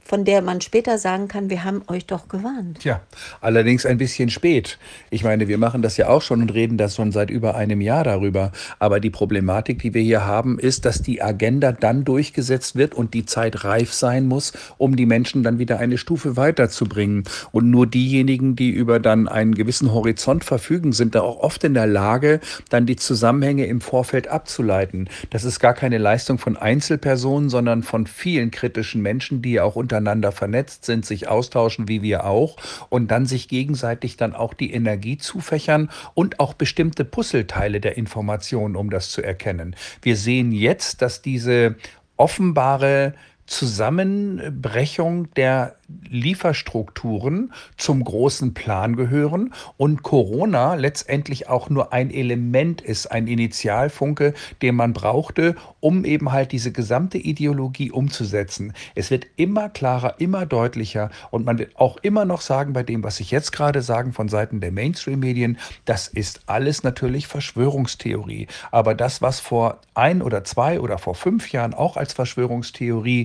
von der man später sagen kann, wir haben euch doch gewarnt. Tja, allerdings ein bisschen spät. Ich meine, wir machen das ja auch schon und reden das schon seit über einem Jahr darüber. Aber die Problematik, die wir hier haben, ist, dass die Agenda dann durchgesetzt wird und die Zeit reif sein muss, um die Menschen dann wieder eine Stufe weiterzubringen. Und nur diejenigen, die über dann einen gewissen Horizont verfügen, sind da auch oft in der Lage, dann die Zusammenhänge im Vorfeld abzuleiten. Das ist gar keine Leistung von Einzelpersonen, sondern von vielen kritischen Menschen, die ja auch untereinander vernetzt sind, sich austauschen, wie wir auch, und dann sich gegenseitig dann auch die Energie zufächern und auch bestimmte Puzzleteile der Informationen, um das zu erkennen. Wir sehen jetzt, dass diese offenbare Zusammenbrechung der Lieferstrukturen zum großen Plan gehören und Corona letztendlich auch nur ein Element ist, ein Initialfunke, den man brauchte, um eben halt diese gesamte Ideologie umzusetzen. Es wird immer klarer, immer deutlicher und man wird auch immer noch sagen, bei dem, was ich jetzt gerade sagen von Seiten der Mainstream-Medien, das ist alles natürlich Verschwörungstheorie. Aber das, was vor 1 oder 2 oder vor 5 Jahren auch als Verschwörungstheorie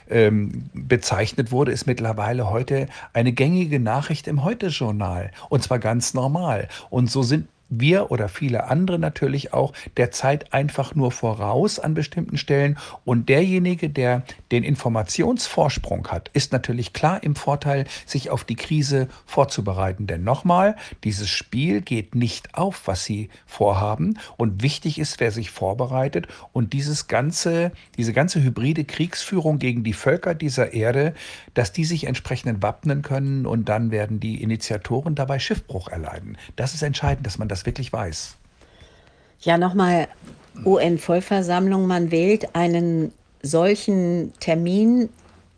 bezeichnet wurde, ist mittlerweile heute eine gängige Nachricht im Heute-Journal. Und zwar ganz normal. Und so sind wir oder viele andere natürlich auch der Zeit einfach nur voraus an bestimmten Stellen. Und derjenige, der den Informationsvorsprung hat, ist natürlich klar im Vorteil, sich auf die Krise vorzubereiten. Denn nochmal, dieses Spiel geht nicht auf, was Sie vorhaben. Und wichtig ist, wer sich vorbereitet. Und diese ganze hybride Kriegsführung gegen die Völker dieser Erde, dass die sich entsprechend wappnen können. Und dann werden die Initiatoren dabei Schiffbruch erleiden. Das ist entscheidend, dass man das wirklich weiß. Ja, nochmal UN-Vollversammlung, man wählt einen solchen Termin,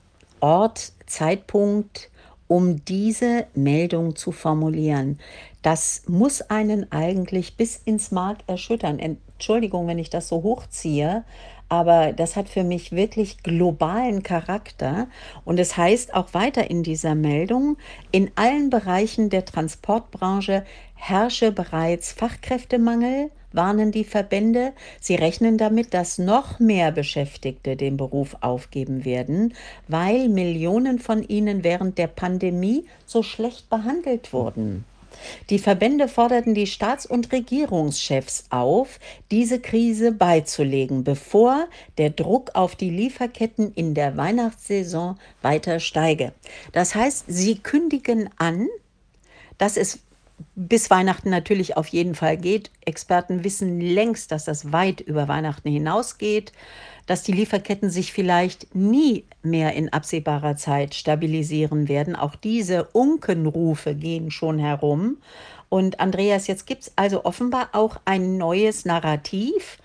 Ort, Zeitpunkt, um diese Meldung zu formulieren. Das muss einen eigentlich bis ins Mark erschüttern. Entschuldigung, wenn ich das so hochziehe, aber das hat für mich wirklich globalen Charakter. Und es heißt auch weiter in dieser Meldung, in allen Bereichen der Transportbranche herrsche bereits Fachkräftemangel, warnen die Verbände. Sie rechnen damit, dass noch mehr Beschäftigte den Beruf aufgeben werden, weil Millionen von ihnen während der Pandemie so schlecht behandelt wurden. Die Verbände forderten die Staats- und Regierungschefs auf, diese Krise beizulegen, bevor der Druck auf die Lieferketten in der Weihnachtssaison weiter steige. Das heißt, sie kündigen an, dass es bis Weihnachten natürlich auf jeden Fall geht. Experten wissen längst, dass das weit über Weihnachten hinausgeht, dass die Lieferketten sich vielleicht nie mehr in absehbarer Zeit stabilisieren werden. Auch diese Unkenrufe gehen schon herum. Und Andreas, jetzt gibt es also offenbar auch ein neues Narrativ.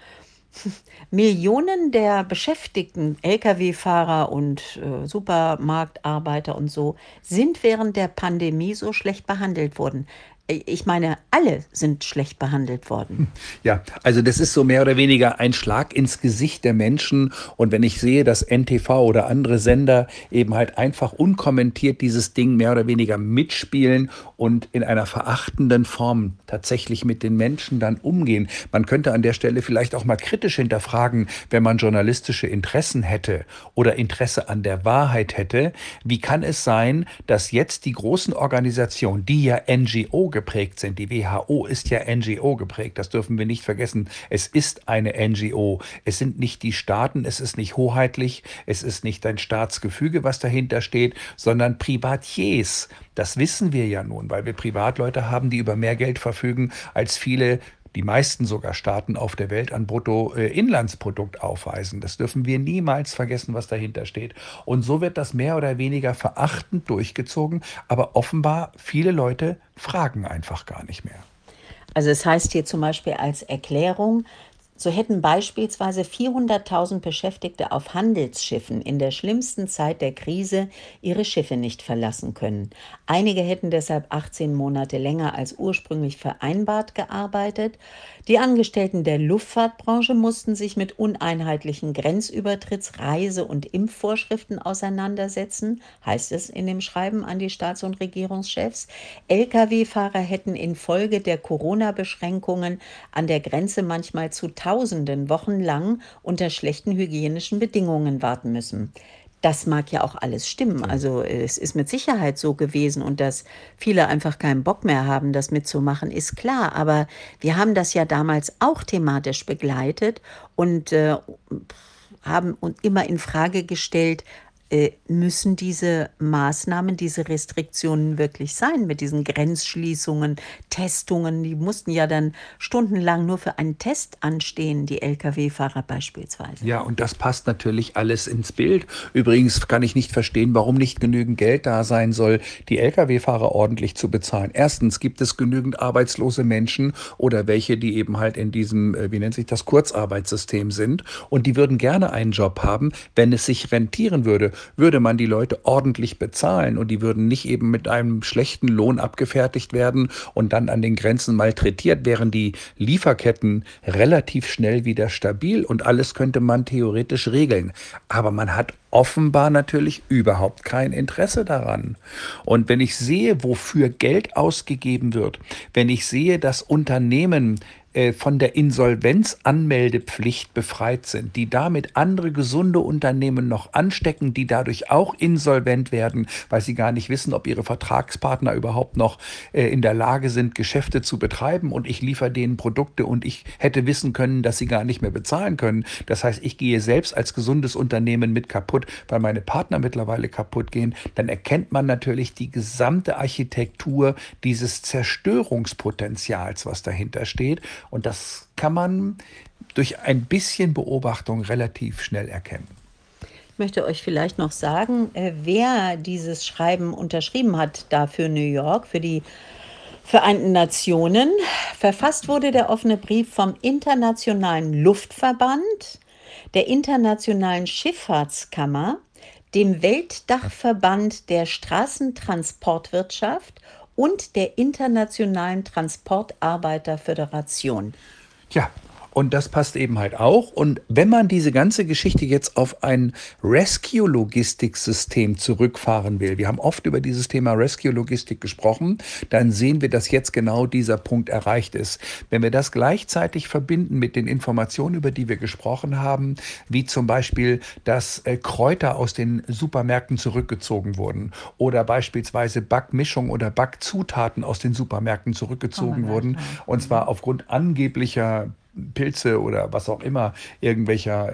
Millionen der Beschäftigten, Lkw-Fahrer und Supermarktarbeiter und so, sind während der Pandemie so schlecht behandelt worden. Ich meine, alle sind schlecht behandelt worden. Ja, also das ist so mehr oder weniger ein Schlag ins Gesicht der Menschen. Und wenn ich sehe, dass NTV oder andere Sender eben halt einfach unkommentiert dieses Ding mehr oder weniger mitspielen und in einer verachtenden Form tatsächlich mit den Menschen dann umgehen. Man könnte an der Stelle vielleicht auch mal kritisch hinterfragen, wenn man journalistische Interessen hätte oder Interesse an der Wahrheit hätte. Wie kann es sein, dass jetzt die großen Organisationen, die ja NGO geprägt sind, die WHO ist ja NGO geprägt, das dürfen wir nicht vergessen, es ist eine NGO, es sind nicht die Staaten, es ist nicht hoheitlich, es ist nicht ein Staatsgefüge, was dahinter steht, sondern Privatiers. Das wissen wir ja nun, weil wir Privatleute haben, die über mehr Geld verfügen als viele, die meisten sogar Staaten auf der Welt an Bruttoinlandsprodukt aufweisen. Das dürfen wir niemals vergessen, was dahinter steht. Und so wird das mehr oder weniger verachtend durchgezogen, aber offenbar viele Leute fragen einfach gar nicht mehr. Also es heißt hier zum Beispiel als Erklärung, so hätten beispielsweise 400.000 Beschäftigte auf Handelsschiffen in der schlimmsten Zeit der Krise ihre Schiffe nicht verlassen können. Einige hätten deshalb 18 Monate länger als ursprünglich vereinbart gearbeitet. Die Angestellten der Luftfahrtbranche mussten sich mit uneinheitlichen Grenzübertritts-, Reise- und Impfvorschriften auseinandersetzen, heißt es in dem Schreiben an die Staats- und Regierungschefs. Lkw-Fahrer hätten infolge der Corona-Beschränkungen an der Grenze manchmal zu Tausenden wochenlang unter schlechten hygienischen Bedingungen warten müssen. Das mag ja auch alles stimmen. Also es ist mit Sicherheit so gewesen und dass viele einfach keinen Bock mehr haben, das mitzumachen, ist klar. Aber wir haben das ja damals auch thematisch begleitet und haben uns immer in Frage gestellt, müssen diese Maßnahmen, diese Restriktionen wirklich sein mit diesen Grenzschließungen, Testungen? Die mussten ja dann stundenlang nur für einen Test anstehen, die Lkw-Fahrer beispielsweise. Ja, und das passt natürlich alles ins Bild. Übrigens kann ich nicht verstehen, warum nicht genügend Geld da sein soll, die Lkw-Fahrer ordentlich zu bezahlen. Erstens gibt es genügend arbeitslose Menschen oder welche, die eben halt in diesem, wie nennt sich das, Kurzarbeitssystem sind. Und die würden gerne einen Job haben. Wenn es sich rentieren würde, würde man die Leute ordentlich bezahlen und die würden nicht eben mit einem schlechten Lohn abgefertigt werden und dann an den Grenzen malträtiert, wären die Lieferketten relativ schnell wieder stabil und alles könnte man theoretisch regeln. Aber man hat offenbar natürlich überhaupt kein Interesse daran. Und wenn ich sehe, wofür Geld ausgegeben wird, wenn ich sehe, dass Unternehmen von der Insolvenzanmeldepflicht befreit sind, die damit andere gesunde Unternehmen noch anstecken, die dadurch auch insolvent werden, weil sie gar nicht wissen, ob ihre Vertragspartner überhaupt noch in der Lage sind, Geschäfte zu betreiben und ich liefere denen Produkte und ich hätte wissen können, dass sie gar nicht mehr bezahlen können. Das heißt, ich gehe selbst als gesundes Unternehmen mit kaputt, weil meine Partner mittlerweile kaputt gehen. Dann erkennt man natürlich die gesamte Architektur dieses Zerstörungspotenzials, was dahinter steht. Und das kann man durch ein bisschen Beobachtung relativ schnell erkennen. Ich möchte euch vielleicht noch sagen, wer dieses Schreiben unterschrieben hat, da für New York, für die Vereinten Nationen. Verfasst wurde der offene Brief vom Internationalen Luftverband, der Internationalen Schifffahrtskammer, dem Weltdachverband der Straßentransportwirtschaft und der Internationalen Transportarbeiterföderation. Ja, und das passt eben halt auch. Und wenn man diese ganze Geschichte jetzt auf ein Rescue-Logistik-System zurückfahren will, wir haben oft über dieses Thema Rescue-Logistik gesprochen, dann sehen wir, dass jetzt genau dieser Punkt erreicht ist. Wenn wir das gleichzeitig verbinden mit den Informationen, über die wir gesprochen haben, wie zum Beispiel, dass Kräuter aus den Supermärkten zurückgezogen wurden oder beispielsweise Backmischung oder Backzutaten aus den Supermärkten zurückgezogen wurden, und zwar aufgrund angeblicher Pilze oder was auch immer, irgendwelcher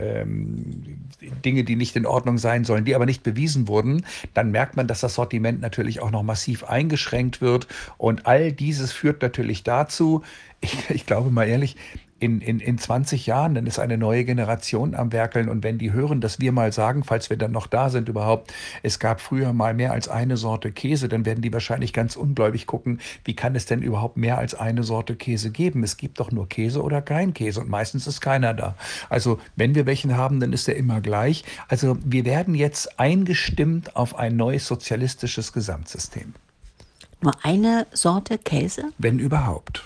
Dinge, die nicht in Ordnung sein sollen, die aber nicht bewiesen wurden, dann merkt man, dass das Sortiment natürlich auch noch massiv eingeschränkt wird. Und all dieses führt natürlich dazu, ich glaube mal ehrlich, in 20 Jahren, dann ist eine neue Generation am Werkeln. Und wenn die hören, dass wir mal sagen, falls wir dann noch da sind überhaupt, es gab früher mal mehr als eine Sorte Käse, dann werden die wahrscheinlich ganz ungläubig gucken, wie kann es denn überhaupt mehr als eine Sorte Käse geben? Es gibt doch nur Käse oder kein Käse und meistens ist keiner da. Also wenn wir welchen haben, dann ist er immer gleich. Also wir werden jetzt eingestimmt auf ein neues sozialistisches Gesamtsystem. Nur eine Sorte Käse? Wenn überhaupt.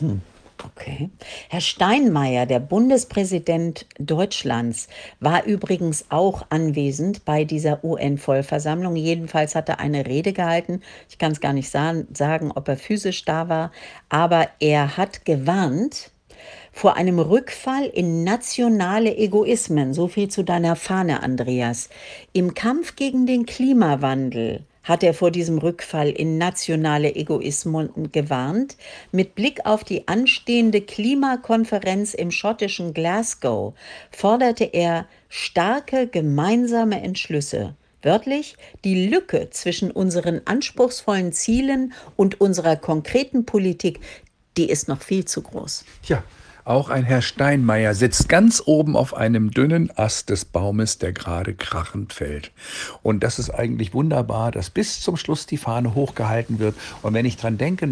Okay. Herr Steinmeier, der Bundespräsident Deutschlands, war übrigens auch anwesend bei dieser UN-Vollversammlung. Jedenfalls hat er eine Rede gehalten. Ich kann es gar nicht sagen, ob er physisch da war, aber er hat gewarnt vor einem Rückfall in nationale Egoismen. So viel zu deiner Fahne, Andreas. Im Kampf gegen den Klimawandel hat er vor diesem Rückfall in nationale Egoismen gewarnt. Mit Blick auf die anstehende Klimakonferenz im schottischen Glasgow forderte er starke gemeinsame Entschlüsse. Wörtlich, die Lücke zwischen unseren anspruchsvollen Zielen und unserer konkreten Politik, die ist noch viel zu groß. Ja, auch ein Herr Steinmeier sitzt ganz oben auf einem dünnen Ast des Baumes, der gerade krachend fällt. Und das ist eigentlich wunderbar, dass bis zum Schluss die Fahne hochgehalten wird. Und wenn ich dran denke,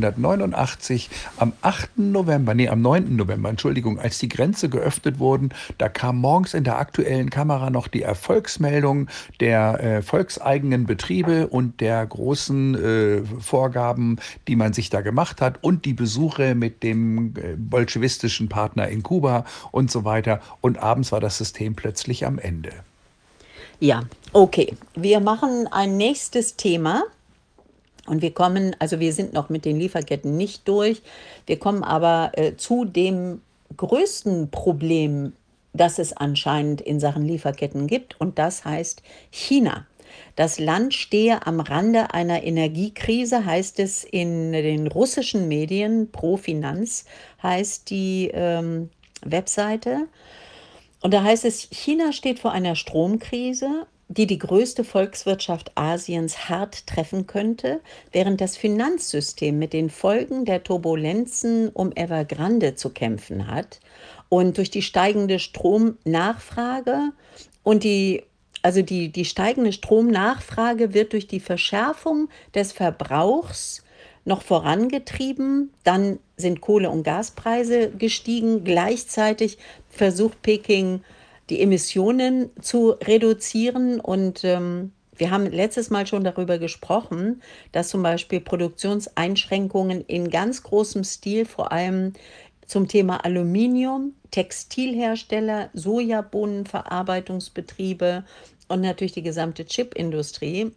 1989, am 9. November, Entschuldigung, als die Grenze geöffnet wurden, da kam morgens in der aktuellen Kamera noch die Erfolgsmeldung der volkseigenen Betriebe und der großen Vorgaben, die man sich da gemacht hat und die Besuche mit dem bolschewistischen Partner in Kuba und so weiter. Und abends war das System plötzlich am Ende. Ja, okay. Wir machen ein nächstes Thema. Und wir sind noch mit den Lieferketten nicht durch. Wir kommen aber zu dem größten Problem das es anscheinend in Sachen Lieferketten gibt, und das heißt China. Das Land stehe am Rande einer Energiekrise, heißt es in den russischen Medien. Pro Finanz heißt die Webseite. Und da heißt es, China steht vor einer Stromkrise, die die größte Volkswirtschaft Asiens hart treffen könnte, während das Finanzsystem mit den Folgen der Turbulenzen um Evergrande zu kämpfen hat. Und durch die steigende Stromnachfrage und die steigende Stromnachfrage wird durch die Verschärfung des Verbrauchs noch vorangetrieben. Dann sind Kohle- und Gaspreise gestiegen. Gleichzeitig versucht Peking, die Emissionen zu reduzieren. Und wir haben letztes Mal schon darüber gesprochen, dass zum Beispiel Produktionseinschränkungen in ganz großem Stil, vor allem zum Thema Aluminium, Textilhersteller, Sojabohnenverarbeitungsbetriebe und natürlich die gesamte Chipindustrie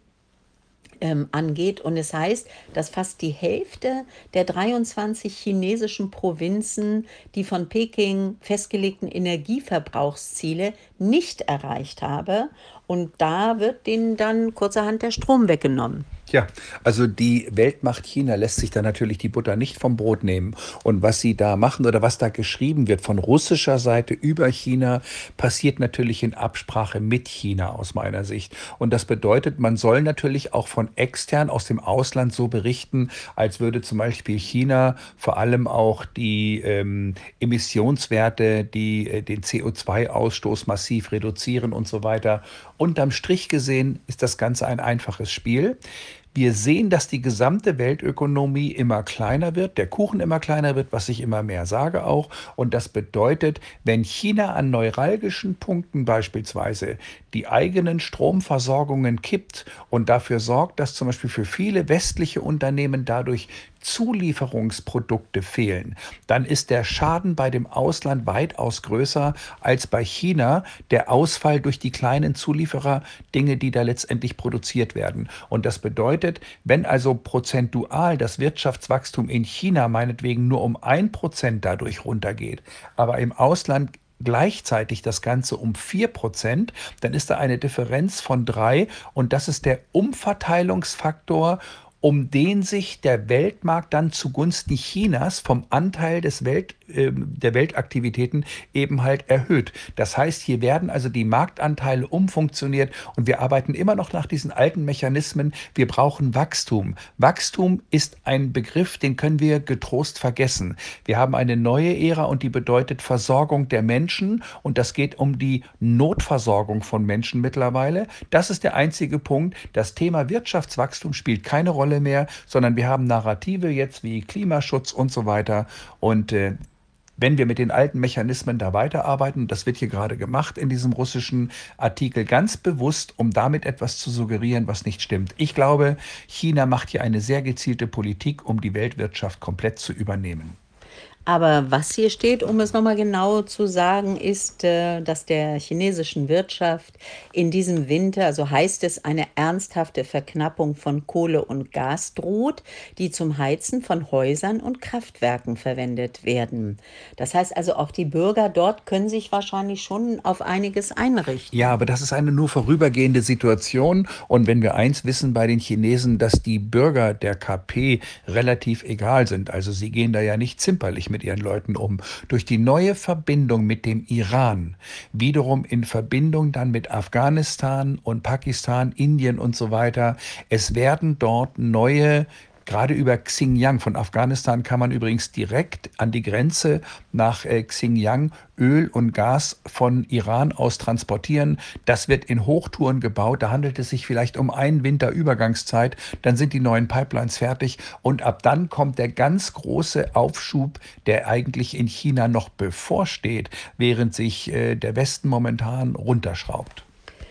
angeht. Und es heißt, dass fast die Hälfte der 23 chinesischen Provinzen die von Peking festgelegten Energieverbrauchsziele nicht erreicht habe. Und da wird denen dann kurzerhand der Strom weggenommen. Ja, also die Weltmacht China lässt sich da natürlich die Butter nicht vom Brot nehmen. Und was sie da machen oder was da geschrieben wird von russischer Seite über China, passiert natürlich in Absprache mit China aus meiner Sicht. Und das bedeutet, man soll natürlich auch von extern aus dem Ausland so berichten, als würde zum Beispiel China vor allem auch die Emissionswerte, die den CO2-Ausstoß massiv reduzieren und so weiter. Unterm Strich gesehen ist das Ganze ein einfaches Spiel. Wir sehen, dass die gesamte Weltökonomie immer kleiner wird, der Kuchen immer kleiner wird, was ich immer mehr sage auch. Und das bedeutet, wenn China an neuralgischen Punkten beispielsweise die eigenen Stromversorgungen kippt und dafür sorgt, dass zum Beispiel für viele westliche Unternehmen dadurch Zulieferungsprodukte fehlen, dann ist der Schaden bei dem Ausland weitaus größer als bei China der Ausfall durch die kleinen Zulieferer, Dinge, die da letztendlich produziert werden. Und das bedeutet, wenn also prozentual das Wirtschaftswachstum in China meinetwegen nur um 1% dadurch runtergeht, aber im Ausland gleichzeitig das Ganze um 4%, dann ist da eine Differenz von 3 und das ist der Umverteilungsfaktor, um den sich der Weltmarkt dann zugunsten Chinas vom Anteil der Weltaktivitäten eben halt erhöht. Das heißt, hier werden also die Marktanteile umfunktioniert und wir arbeiten immer noch nach diesen alten Mechanismen. Wir brauchen Wachstum. Wachstum ist ein Begriff, den können wir getrost vergessen. Wir haben eine neue Ära und die bedeutet Versorgung der Menschen und das geht um die Notversorgung von Menschen mittlerweile. Das ist der einzige Punkt. Das Thema Wirtschaftswachstum spielt keine Rolle mehr, sondern wir haben Narrative jetzt wie Klimaschutz und so weiter. Und wenn wir mit den alten Mechanismen da weiterarbeiten, das wird hier gerade gemacht in diesem russischen Artikel, ganz bewusst, um damit etwas zu suggerieren, was nicht stimmt. Ich glaube, China macht hier eine sehr gezielte Politik, um die Weltwirtschaft komplett zu übernehmen. Aber was hier steht, um es nochmal genau zu sagen, ist, dass der chinesischen Wirtschaft in diesem Winter, also heißt es, eine ernsthafte Verknappung von Kohle und Gas droht, die zum Heizen von Häusern und Kraftwerken verwendet werden. Das heißt also, auch die Bürger dort können sich wahrscheinlich schon auf einiges Ja, einrichten. aber das ist eine nur vorübergehende Situation. Und wenn wir eins wissen bei den Chinesen, dass die Bürger der KP relativ egal sind, also sie gehen da ja nicht zimperlich mit ihren Leuten um, durch die neue Verbindung mit dem Iran, wiederum in Verbindung dann mit Afghanistan und Pakistan, Indien und so weiter, es werden dort neue. Gerade über Xinjiang von Afghanistan kann man übrigens direkt an die Grenze nach Xinjiang Öl und Gas von Iran aus transportieren. Das wird in Hochtouren gebaut. Da handelt es sich vielleicht um einen Winterübergangszeit. Dann sind die neuen Pipelines fertig und ab dann kommt der ganz große Aufschub, der eigentlich in China noch bevorsteht, während sich der Westen momentan runterschraubt.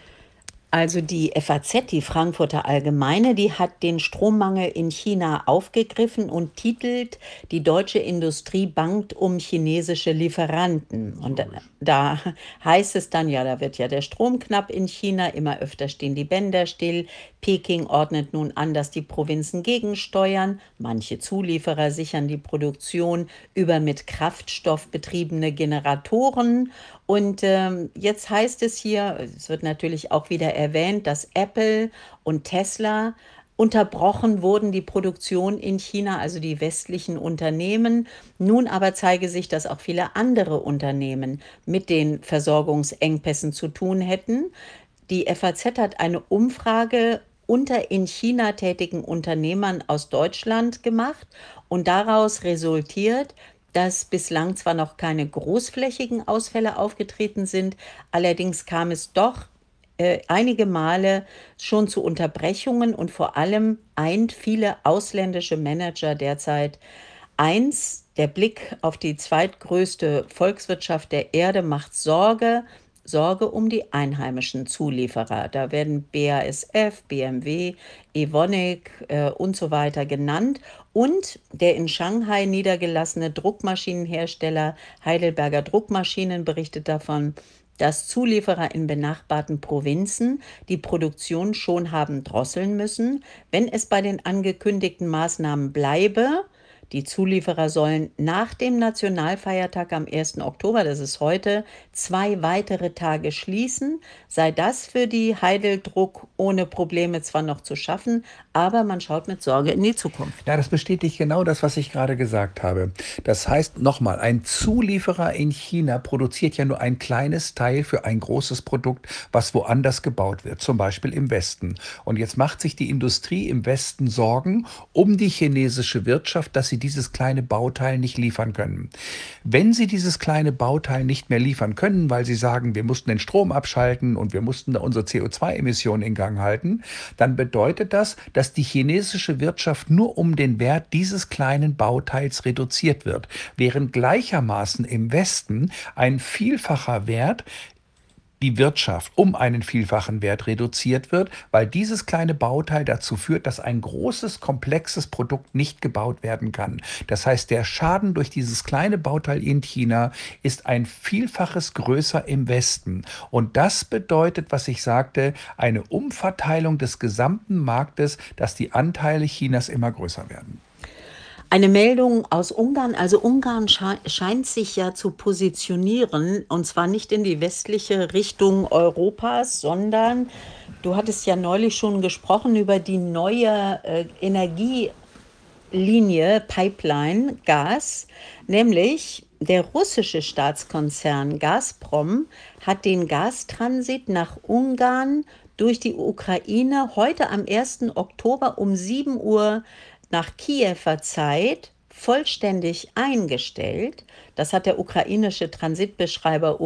Also die FAZ, die Frankfurter Allgemeine, die hat den Strommangel in China aufgegriffen und titelt, die deutsche Industrie bangt um chinesische Lieferanten. Und da heißt es dann, ja, da wird ja der Strom knapp in China, immer öfter stehen die Bänder still. Peking ordnet nun an, dass die Provinzen gegensteuern. Manche Zulieferer sichern die Produktion über mit Kraftstoff betriebene Generatoren. Und jetzt heißt es hier, es wird natürlich auch wieder erwähnt, dass Apple und Tesla unterbrochen wurden, die Produktion in China, also die westlichen Unternehmen. Nun aber zeige sich, dass auch viele andere Unternehmen mit den Versorgungsengpässen zu tun hätten. Die FAZ hat eine Umfrage unter in China tätigen Unternehmern aus Deutschland gemacht und daraus resultiert, dass bislang zwar noch keine großflächigen Ausfälle aufgetreten sind, allerdings kam es doch einige Male schon zu Unterbrechungen und vor allem eint viele ausländische Manager derzeit eins: der Blick auf die zweitgrößte Volkswirtschaft der Erde macht Sorge um die einheimischen Zulieferer. Da werden BASF, BMW, Evonik und so weiter genannt. Und der in Shanghai niedergelassene Druckmaschinenhersteller Heidelberger Druckmaschinen berichtet davon, dass Zulieferer in benachbarten Provinzen die Produktion schon haben drosseln müssen, wenn es bei den angekündigten Maßnahmen bleibe. Die Zulieferer sollen nach dem Nationalfeiertag am 1. Oktober, das ist heute, 2 weitere Tage schließen. Sei das für die Heideldruck ohne Probleme zwar noch zu schaffen, aber man schaut mit Sorge in die Zukunft. Ja, das bestätigt genau das, was ich gerade gesagt habe. Das heißt nochmal, ein Zulieferer in China produziert ja nur ein kleines Teil für ein großes Produkt, was woanders gebaut wird, zum Beispiel im Westen. Und jetzt macht sich die Industrie im Westen Sorgen um die chinesische Wirtschaft, dass sie dieses kleine Bauteil nicht liefern können. Wenn sie dieses kleine Bauteil nicht mehr liefern können, weil sie sagen, wir mussten den Strom abschalten und wir mussten da unsere CO2-Emissionen in Gang halten, dann bedeutet das, dass die chinesische Wirtschaft nur um den Wert dieses kleinen Bauteils reduziert wird, während gleichermaßen im Westen ein vielfacher Wert die Wirtschaft um einen vielfachen Wert reduziert wird, weil dieses kleine Bauteil dazu führt, dass ein großes, komplexes Produkt nicht gebaut werden kann. Das heißt, der Schaden durch dieses kleine Bauteil in China ist ein Vielfaches größer im Westen. Und das bedeutet, was ich sagte, eine Umverteilung des gesamten Marktes, dass die Anteile Chinas immer größer werden. Eine Meldung aus Ungarn. Also Ungarn scheint sich ja zu positionieren, und zwar nicht in die westliche Richtung Europas, sondern du hattest ja neulich schon gesprochen über die neue Energielinie, Pipeline, Gas, nämlich der russische Staatskonzern Gazprom hat den Gastransit nach Ungarn durch die Ukraine heute am 1. Oktober um 7 Uhr nach Kiewer Zeit vollständig eingestellt. Das hat der ukrainische Transitbetreiber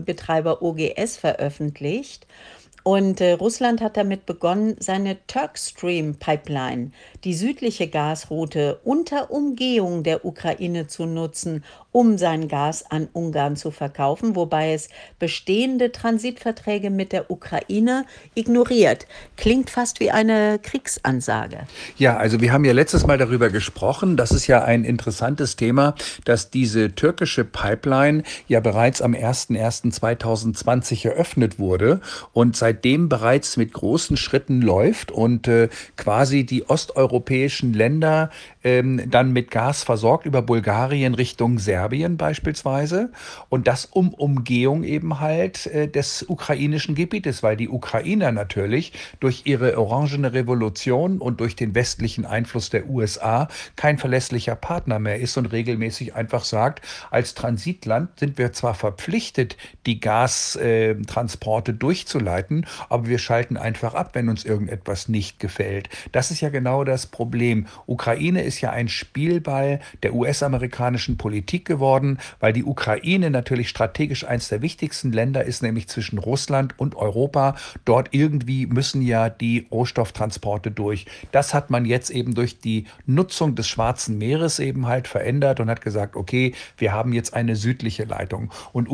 OGS veröffentlicht. Und Russland hat damit begonnen, seine Turkstream-Pipeline, die südliche Gasroute unter Umgehung der Ukraine zu nutzen, um sein Gas an Ungarn zu verkaufen, wobei es bestehende Transitverträge mit der Ukraine ignoriert. Klingt fast wie eine Kriegsansage. Ja, also wir haben ja letztes Mal darüber gesprochen, das ist ja ein interessantes Thema, dass diese türkische Pipeline ja bereits am 01.01.2020 eröffnet wurde und seitdem bereits mit großen Schritten läuft und quasi die osteuropäischen Länder dann mit Gas versorgt über Bulgarien Richtung Serbien beispielsweise, und das um Umgehung eben halt des ukrainischen Gebietes, weil die Ukrainer natürlich durch ihre orangene Revolution und durch den westlichen Einfluss der USA kein verlässlicher Partner mehr ist und regelmäßig einfach sagt, als Transitland sind wir zwar verpflichtet, die Gastransporte durchzuleiten, aber wir schalten einfach ab, wenn uns irgendetwas nicht gefällt. Das ist ja genau das Problem. Ukraine ist ja ein Spielball der US-amerikanischen Politik geworden, weil die Ukraine natürlich strategisch eines der wichtigsten Länder ist, nämlich zwischen Russland und Europa. Dort irgendwie müssen ja die Rohstofftransporte durch. Das hat man jetzt eben durch die Nutzung des Schwarzen Meeres eben halt verändert und hat gesagt, okay, wir haben jetzt eine südliche Leitung. Und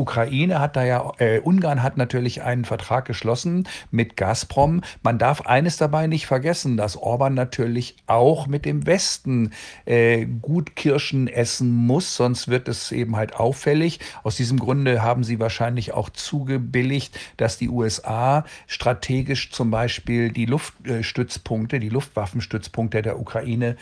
Ungarn hat natürlich einen Vertrag geschlossen mit Gazprom. Man darf eines dabei nicht vergessen, dass Orban natürlich auch mit dem Westen gut Kirschen essen muss, sonst wird es eben halt auffällig. Aus diesem Grunde haben sie wahrscheinlich auch zugebilligt, dass die USA strategisch zum Beispiel die Luftstützpunkte, die Luftwaffenstützpunkte der Ukraine,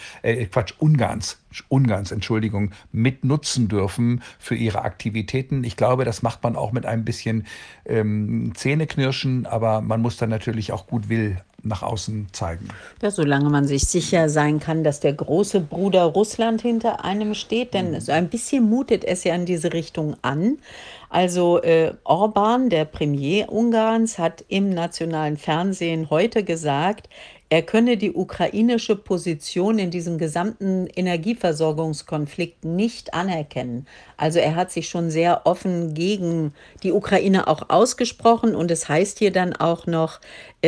Ungarns, Entschuldigung, mitnutzen dürfen für ihre Aktivitäten. Ich glaube, das macht man auch mit ein bisschen Zähneknirschen, aber man muss dann natürlich auch Gutwill nach außen zeigen. Ja, solange man sich sicher sein kann, dass der große Bruder Russland hinter einem steht, denn so ein bisschen mutet es ja in diese Richtung an. Also Orbán, der Premier Ungarns, hat im nationalen Fernsehen heute gesagt, er könne die ukrainische Position in diesem gesamten Energieversorgungskonflikt nicht anerkennen. Also er hat sich schon sehr offen gegen die Ukraine auch ausgesprochen und es heißt hier dann auch noch,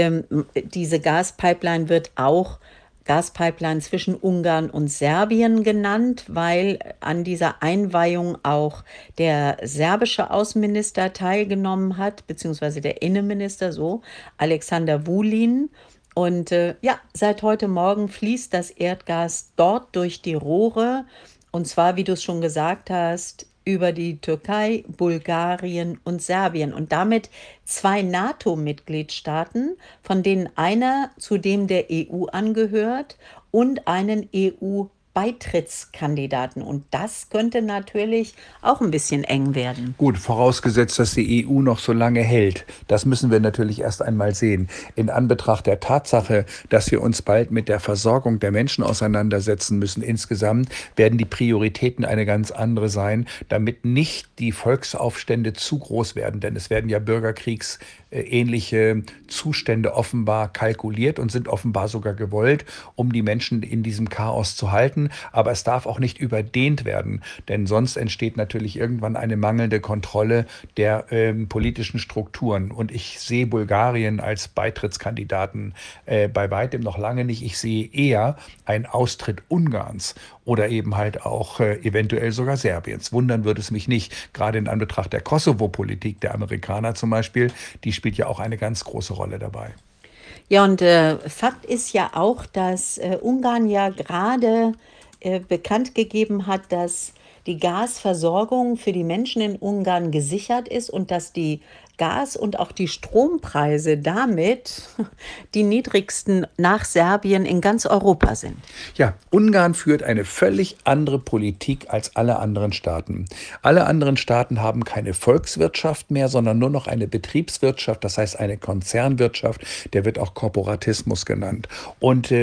diese Gaspipeline wird auch Gaspipeline zwischen Ungarn und Serbien genannt, weil an dieser Einweihung auch der serbische Außenminister teilgenommen hat, beziehungsweise der Innenminister, so, Alexander Vulin. Und ja, seit heute Morgen fließt das Erdgas dort durch die Rohre. Und zwar, wie du es schon gesagt hast, über die Türkei, Bulgarien und Serbien. Und damit 2 NATO-Mitgliedstaaten, von denen einer zudem der EU angehört und einen EU-Beitrittskandidaten. Und das könnte natürlich auch ein bisschen eng werden. Gut, vorausgesetzt, dass die EU noch so lange hält. Das müssen wir natürlich erst einmal sehen. In Anbetracht der Tatsache, dass wir uns bald mit der Versorgung der Menschen auseinandersetzen müssen insgesamt, werden die Prioritäten eine ganz andere sein, damit nicht die Volksaufstände zu groß werden. Denn es werden ja bürgerkriegsähnliche Zustände offenbar kalkuliert und sind offenbar sogar gewollt, um die Menschen in diesem Chaos zu halten. Aber es darf auch nicht überdehnt werden, denn sonst entsteht natürlich irgendwann eine mangelnde Kontrolle der politischen Strukturen. Und ich sehe Bulgarien als Beitrittskandidaten bei weitem noch lange nicht. Ich sehe eher einen Austritt Ungarns oder eben halt auch eventuell sogar Serbiens. Wundern würde es mich nicht, gerade in Anbetracht der Kosovo-Politik der Amerikaner zum Beispiel, die spielt ja auch eine ganz große Rolle dabei. Ja, und Fakt ist ja auch, dass Ungarn ja gerade bekannt gegeben hat, dass die Gasversorgung für die Menschen in Ungarn gesichert ist und dass die Gas- und auch die Strompreise damit die niedrigsten nach Serbien in ganz Europa sind. Ja, Ungarn führt eine völlig andere Politik als alle anderen Staaten. Alle anderen Staaten haben keine Volkswirtschaft mehr, sondern nur noch eine Betriebswirtschaft, das heißt eine Konzernwirtschaft, der wird auch Korporatismus genannt. Und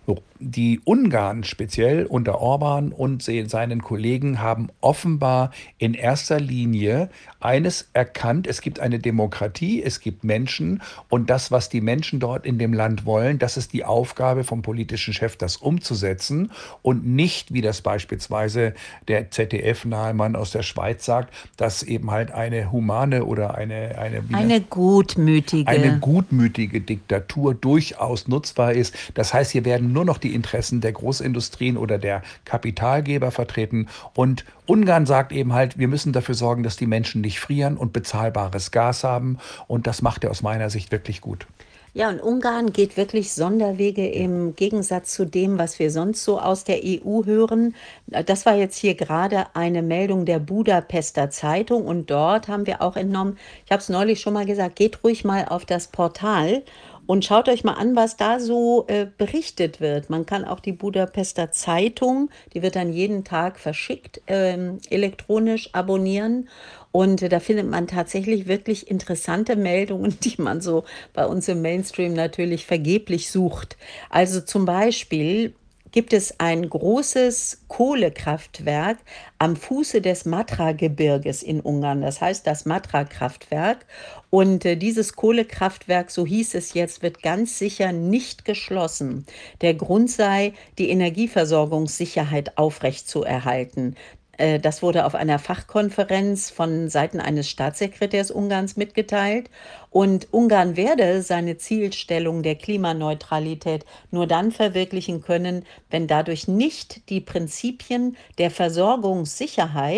die Ungarn speziell unter Orbán und seinen Kollegen haben offenbar in erster Linie eines erkannt: Es gibt eine Demokratie, es gibt Menschen und das, was die Menschen dort in dem Land wollen, das ist die Aufgabe vom politischen Chef, das umzusetzen und nicht, wie das beispielsweise der ZDF-nahe Mann aus der Schweiz sagt, dass eben halt eine humane oder Eine gutmütige. eine gutmütige Diktatur durchaus nutzbar ist. Das heißt, hier werden nur noch die Interessen der Großindustrien oder der Kapitalgeber vertreten. Und Ungarn sagt eben halt, wir müssen dafür sorgen, dass die Menschen nicht frieren und bezahlbares Gas haben. Und das macht er aus meiner Sicht wirklich gut. Ja, und Ungarn geht wirklich Sonderwege im Gegensatz zu dem, was wir sonst so aus der EU hören. Das war jetzt hier gerade eine Meldung der Budapester Zeitung und dort haben wir auch entnommen, ich habe es neulich schon mal gesagt, geht ruhig mal auf das Portal und schaut euch mal an, was da so berichtet wird. Man kann auch die Budapester Zeitung, die wird dann jeden Tag verschickt, elektronisch abonnieren. Und da findet man tatsächlich wirklich interessante Meldungen, die man so bei uns im Mainstream natürlich vergeblich sucht. Also zum Beispiel gibt es ein großes Kohlekraftwerk am Fuße des Matra-Gebirges in Ungarn. Das heißt das Matra-Kraftwerk. Und dieses Kohlekraftwerk, so hieß es jetzt, wird ganz sicher nicht geschlossen. Der Grund sei, die Energieversorgungssicherheit aufrechtzuerhalten. Das wurde auf einer Fachkonferenz von Seiten eines Staatssekretärs Ungarns mitgeteilt. Und Ungarn werde seine Zielstellung der Klimaneutralität nur dann verwirklichen können, wenn dadurch nicht die Prinzipien der Versorgungssicherheit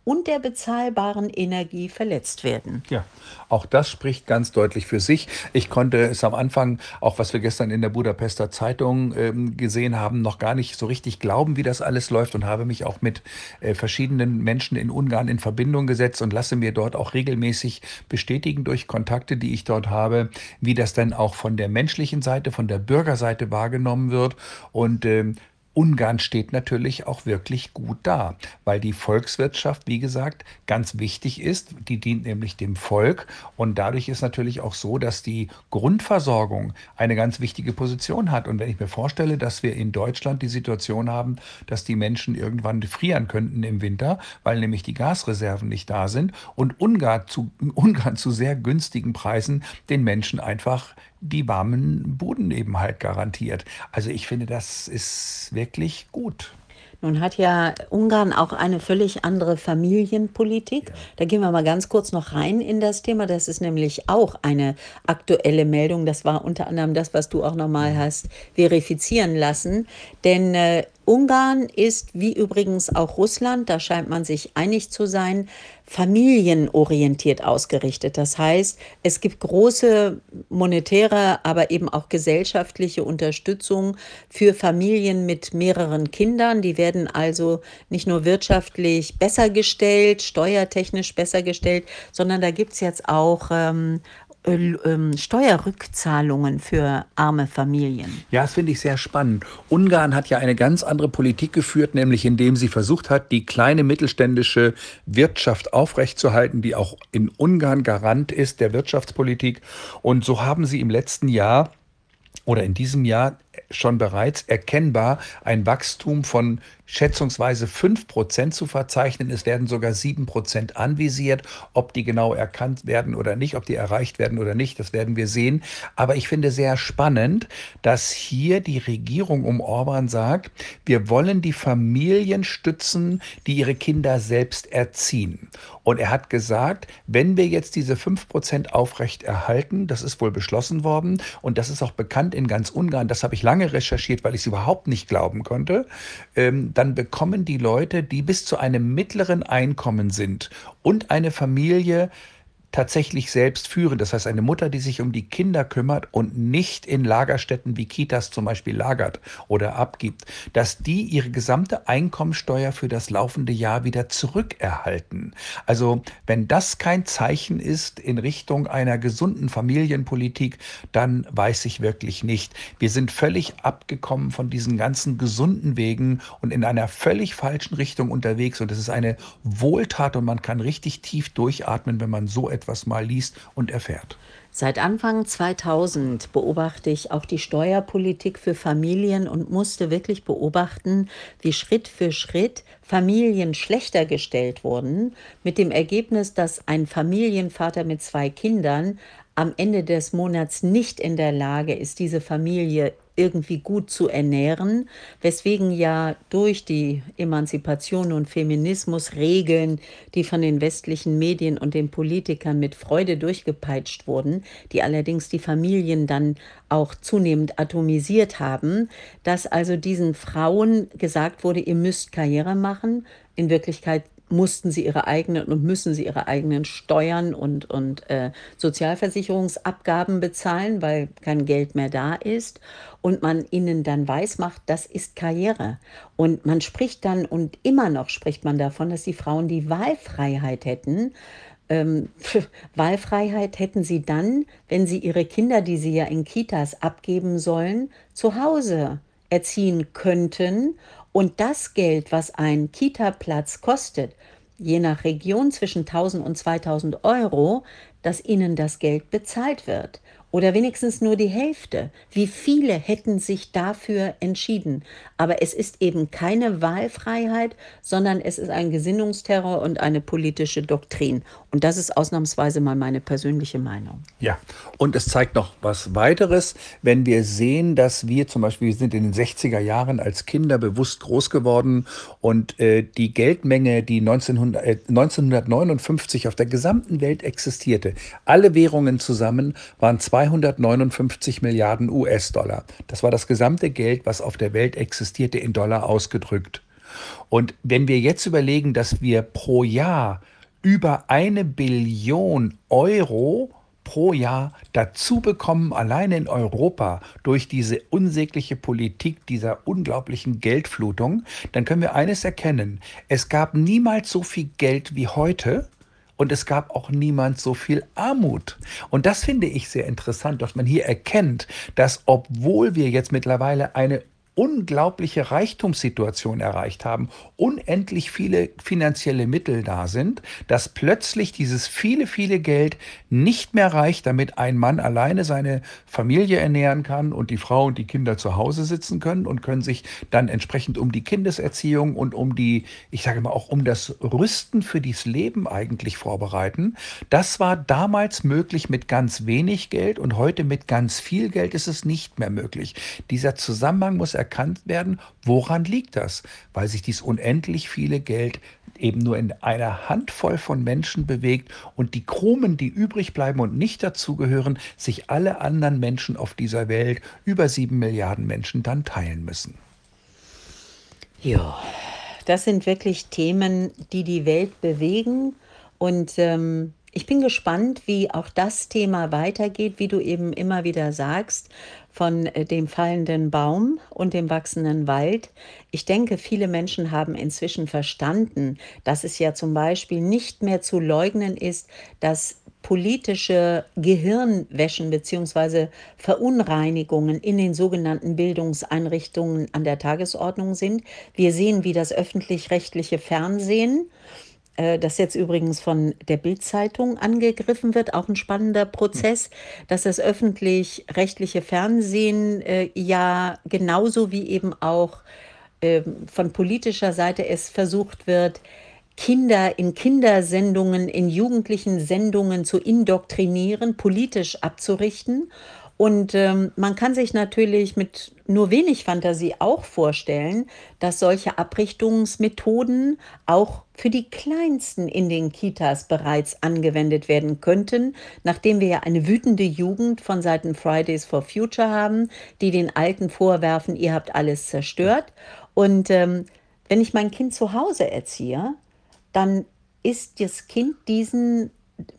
und der bezahlbaren Energie verletzt werden. Ja, auch das spricht ganz deutlich für sich. Ich konnte es am Anfang, auch was wir gestern in der Budapester Zeitung gesehen haben, noch gar nicht so richtig glauben, wie das alles läuft und habe mich auch mit verschiedenen Menschen in Ungarn in Verbindung gesetzt und lasse mir dort auch regelmäßig bestätigen durch Kontakte, die ich dort habe, wie das dann auch von der menschlichen Seite, von der Bürgerseite wahrgenommen wird. Und Ungarn steht natürlich auch wirklich gut da, weil die Volkswirtschaft, wie gesagt, ganz wichtig ist. Die dient nämlich dem Volk und dadurch ist natürlich auch so, dass die Grundversorgung eine ganz wichtige Position hat. Und wenn ich mir vorstelle, dass wir in Deutschland die Situation haben, dass die Menschen irgendwann frieren könnten im Winter, weil nämlich die Gasreserven nicht da sind und Ungarn zu sehr günstigen Preisen den Menschen einfach die warmen Buden eben halt garantiert. Also ich finde, das ist wirklich gut. Nun hat ja Ungarn auch eine völlig andere Familienpolitik. Da gehen wir mal ganz kurz noch rein in das Thema. Das ist nämlich auch eine aktuelle Meldung. Das war unter anderem das, was du auch nochmal hast verifizieren lassen. Denn Ungarn ist, wie übrigens auch Russland, da scheint man sich einig zu sein, familienorientiert ausgerichtet. Das heißt, es gibt große monetäre, aber eben auch gesellschaftliche Unterstützung für Familien mit mehreren Kindern. Die werden also nicht nur wirtschaftlich besser gestellt, steuertechnisch besser gestellt, sondern da gibt es jetzt auch Steuerrückzahlungen für arme Familien. Ja, das finde ich sehr spannend. Ungarn hat ja eine ganz andere Politik geführt, nämlich indem sie versucht hat, die kleine mittelständische Wirtschaft aufrechtzuerhalten, die auch in Ungarn Garant ist der Wirtschaftspolitik. Und so haben sie im letzten Jahr oder in diesem Jahr schon bereits erkennbar ein Wachstum von schätzungsweise 5% zu verzeichnen. Es werden sogar 7% anvisiert. Ob die genau erkannt werden oder nicht, ob die erreicht werden oder nicht, das werden wir sehen. Aber ich finde sehr spannend, dass hier die Regierung um Orban sagt, wir wollen die Familien stützen, die ihre Kinder selbst erziehen. Und er hat gesagt, wenn wir jetzt diese 5% aufrechterhalten, das ist wohl beschlossen worden und das ist auch bekannt in ganz Ungarn, das habe ich lange recherchiert, weil ich es überhaupt nicht glauben konnte, dann bekommen die Leute, die bis zu einem mittleren Einkommen sind und eine Familie tatsächlich selbst führen. Das heißt, eine Mutter, die sich um die Kinder kümmert und nicht in Lagerstätten wie Kitas zum Beispiel lagert oder abgibt, dass die ihre gesamte Einkommensteuer für das laufende Jahr wieder zurückerhalten. Also wenn das kein Zeichen ist in Richtung einer gesunden Familienpolitik, dann weiß ich wirklich nicht. Wir sind völlig abgekommen von diesen ganzen gesunden Wegen und in einer völlig falschen Richtung unterwegs. Und das ist eine Wohltat und man kann richtig tief durchatmen, wenn man so etwas mal liest und erfährt. Seit Anfang 2000 beobachte ich auch die Steuerpolitik für Familien und musste wirklich beobachten, wie Schritt für Schritt Familien schlechter gestellt wurden, mit dem Ergebnis, dass ein Familienvater mit 2 Kindern am Ende des Monats nicht in der Lage ist, diese Familie irgendwie gut zu ernähren, weswegen ja durch die Emanzipation und Feminismusregeln, die von den westlichen Medien und den Politikern mit Freude durchgepeitscht wurden, die allerdings die Familien dann auch zunehmend atomisiert haben, dass also diesen Frauen gesagt wurde, ihr müsst Karriere machen. In Wirklichkeit mussten sie ihre eigenen und müssen sie ihre eigenen Steuern und Sozialversicherungsabgaben bezahlen, weil kein Geld mehr da ist. Und man ihnen dann weismacht, das ist Karriere. Und man spricht dann, und immer noch spricht man davon, dass die Frauen die Wahlfreiheit hätten. Ähm, Wahlfreiheit hätten sie dann, wenn sie ihre Kinder, die sie ja in Kitas abgeben sollen, zu Hause erziehen könnten. Und das Geld, was ein Kita-Platz kostet, je nach Region zwischen 1.000 und 2.000 Euro, dass ihnen das Geld bezahlt wird. Oder wenigstens nur die Hälfte. Wie viele hätten sich dafür entschieden? Aber es ist eben keine Wahlfreiheit, sondern es ist ein Gesinnungsterror und eine politische Doktrin. Und das ist ausnahmsweise mal meine persönliche Meinung. Ja, und es zeigt noch was weiteres, wenn wir sehen, dass wir zum Beispiel, wir sind in den 60er Jahren als Kinder bewusst groß geworden und die Geldmenge, die 1959 auf der gesamten Welt existierte, alle Währungen zusammen waren 259 Milliarden US-Dollar. Das war das gesamte Geld, was auf der Welt existierte, in Dollar ausgedrückt. Und wenn wir jetzt überlegen, dass wir pro Jahr über 1 Billion Euro pro Jahr dazu bekommen, alleine in Europa, durch diese unsägliche Politik dieser unglaublichen Geldflutung, dann können wir eines erkennen: Es gab niemals so viel Geld wie heute. Und es gab auch niemals so viel Armut. Und das finde ich sehr interessant, dass man hier erkennt, dass obwohl wir jetzt mittlerweile eine unglaubliche Reichtumssituation erreicht haben, unendlich viele finanzielle Mittel da sind, dass plötzlich dieses viele, viele Geld nicht mehr reicht, damit ein Mann alleine seine Familie ernähren kann und die Frau und die Kinder zu Hause sitzen können und können sich dann entsprechend um die Kindeserziehung und um die, ich sage mal auch um das Rüsten für dieses Leben eigentlich vorbereiten. Das war damals möglich mit ganz wenig Geld und heute mit ganz viel Geld ist es nicht mehr möglich. Dieser Zusammenhang muss erkannt werden. Woran liegt das? Weil sich dieses unendlich viele Geld eben nur in einer Handvoll von Menschen bewegt und die Krumen, die übrig bleiben und nicht dazugehören, sich alle anderen Menschen auf dieser Welt, über 7 Milliarden Menschen, dann teilen müssen. Ja, das sind wirklich Themen, die die Welt bewegen. Und ich bin gespannt, wie auch das Thema weitergeht, wie du eben immer wieder sagst, von dem fallenden Baum und dem wachsenden Wald. Ich denke, viele Menschen haben inzwischen verstanden, dass es ja zum Beispiel nicht mehr zu leugnen ist, dass politische Gehirnwäschen bzw. Verunreinigungen in den sogenannten Bildungseinrichtungen an der Tagesordnung sind. Wir sehen, wie das öffentlich-rechtliche Fernsehen, das jetzt übrigens von der Bild-Zeitung angegriffen wird, auch ein spannender Prozess, dass das öffentlich-rechtliche Fernsehen ja genauso wie eben auch von politischer Seite es versucht wird, Kinder in Kindersendungen, in jugendlichen Sendungen zu indoktrinieren, politisch abzurichten. Und man kann sich natürlich mit nur wenig Fantasie auch vorstellen, dass solche Abrichtungsmethoden auch für die Kleinsten in den Kitas bereits angewendet werden könnten, nachdem wir ja eine wütende Jugend von Seiten Fridays for Future haben, die den Alten vorwerfen, ihr habt alles zerstört. Und wenn ich mein Kind zu Hause erziehe, dann ist das Kind diesen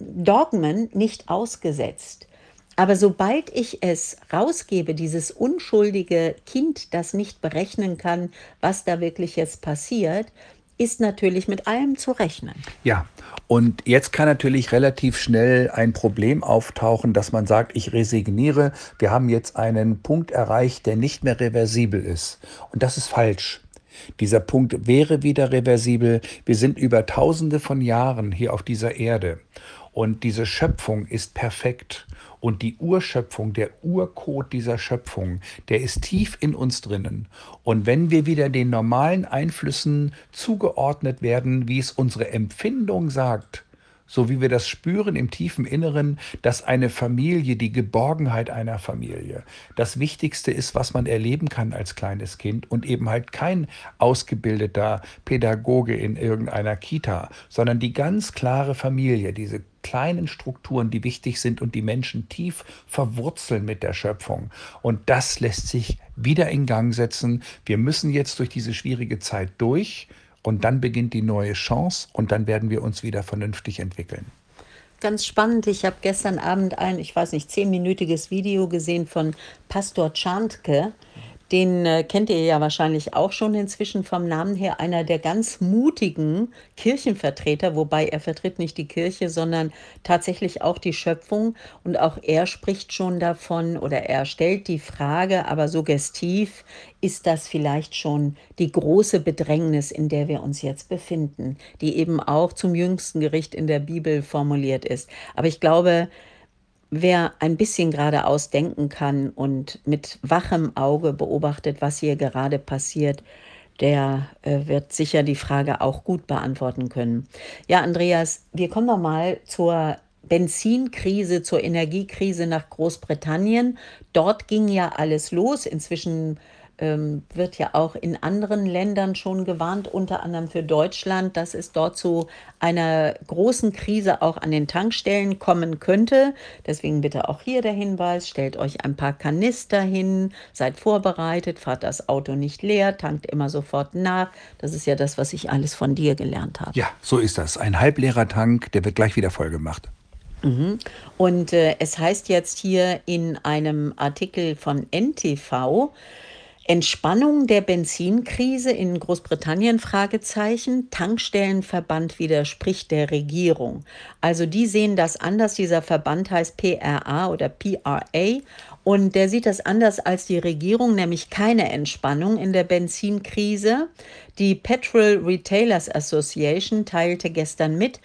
Dogmen nicht ausgesetzt. Aber sobald ich es rausgebe, dieses unschuldige Kind, das nicht berechnen kann, was da wirklich jetzt passiert, ist natürlich mit allem zu rechnen. Ja, und jetzt kann natürlich relativ schnell ein Problem auftauchen, dass man sagt, ich resigniere, wir haben jetzt einen Punkt erreicht, der nicht mehr reversibel ist. Und das ist falsch. Dieser Punkt wäre wieder reversibel. Wir sind über Tausende von Jahren hier auf dieser Erde. Und diese Schöpfung ist perfekt. Und die Urschöpfung, der Urcode dieser Schöpfung, der ist tief in uns drinnen. Und wenn wir wieder den normalen Einflüssen zugeordnet werden, wie es unsere Empfindung sagt, so wie wir das spüren im tiefen Inneren, dass eine Familie, die Geborgenheit einer Familie, das Wichtigste ist, was man erleben kann als kleines Kind und eben halt kein ausgebildeter Pädagoge in irgendeiner Kita, sondern die ganz klare Familie, diese kleinen Strukturen, die wichtig sind und die Menschen tief verwurzeln mit der Schöpfung. Und das lässt sich wieder in Gang setzen. Wir müssen jetzt durch diese schwierige Zeit durch. Und dann beginnt die neue Chance und dann werden wir uns wieder vernünftig entwickeln. Ganz spannend. Ich habe gestern Abend ein, ich weiß nicht, 10-minütiges Video gesehen von Pastor Czarnke. Den kennt ihr ja wahrscheinlich auch schon inzwischen vom Namen her. Einer der ganz mutigen Kirchenvertreter, wobei er vertritt nicht die Kirche, sondern tatsächlich auch die Schöpfung. Und auch er spricht schon davon oder er stellt die Frage, aber suggestiv, ist das vielleicht schon die große Bedrängnis, in der wir uns jetzt befinden, die eben auch zum jüngsten Gericht in der Bibel formuliert ist. Aber ich glaube, wer ein bisschen geradeaus denken kann und mit wachem Auge beobachtet, was hier gerade passiert, der wird sicher die Frage auch gut beantworten können. Ja, Andreas, wir kommen noch mal zur Benzinkrise, zur Energiekrise nach Großbritannien. Dort ging ja alles los. Inzwischen wird ja auch in anderen Ländern schon gewarnt, unter anderem für Deutschland, dass es dort zu einer großen Krise auch an den Tankstellen kommen könnte. Deswegen bitte auch hier der Hinweis, stellt euch ein paar Kanister hin, seid vorbereitet, fahrt das Auto nicht leer, tankt immer sofort nach. Das ist ja das, was ich alles von dir gelernt habe. Ja, so ist das. Ein halbleerer Tank, der wird gleich wieder voll gemacht. Und es heißt jetzt hier in einem Artikel von NTV, Entspannung der Benzinkrise in Großbritannien, Fragezeichen, Tankstellenverband widerspricht der Regierung. Also die sehen das anders, dieser Verband heißt PRA oder PRA und der sieht das anders als die Regierung, nämlich keine Entspannung in der Benzinkrise. Die Petrol Retailers Association teilte gestern mit,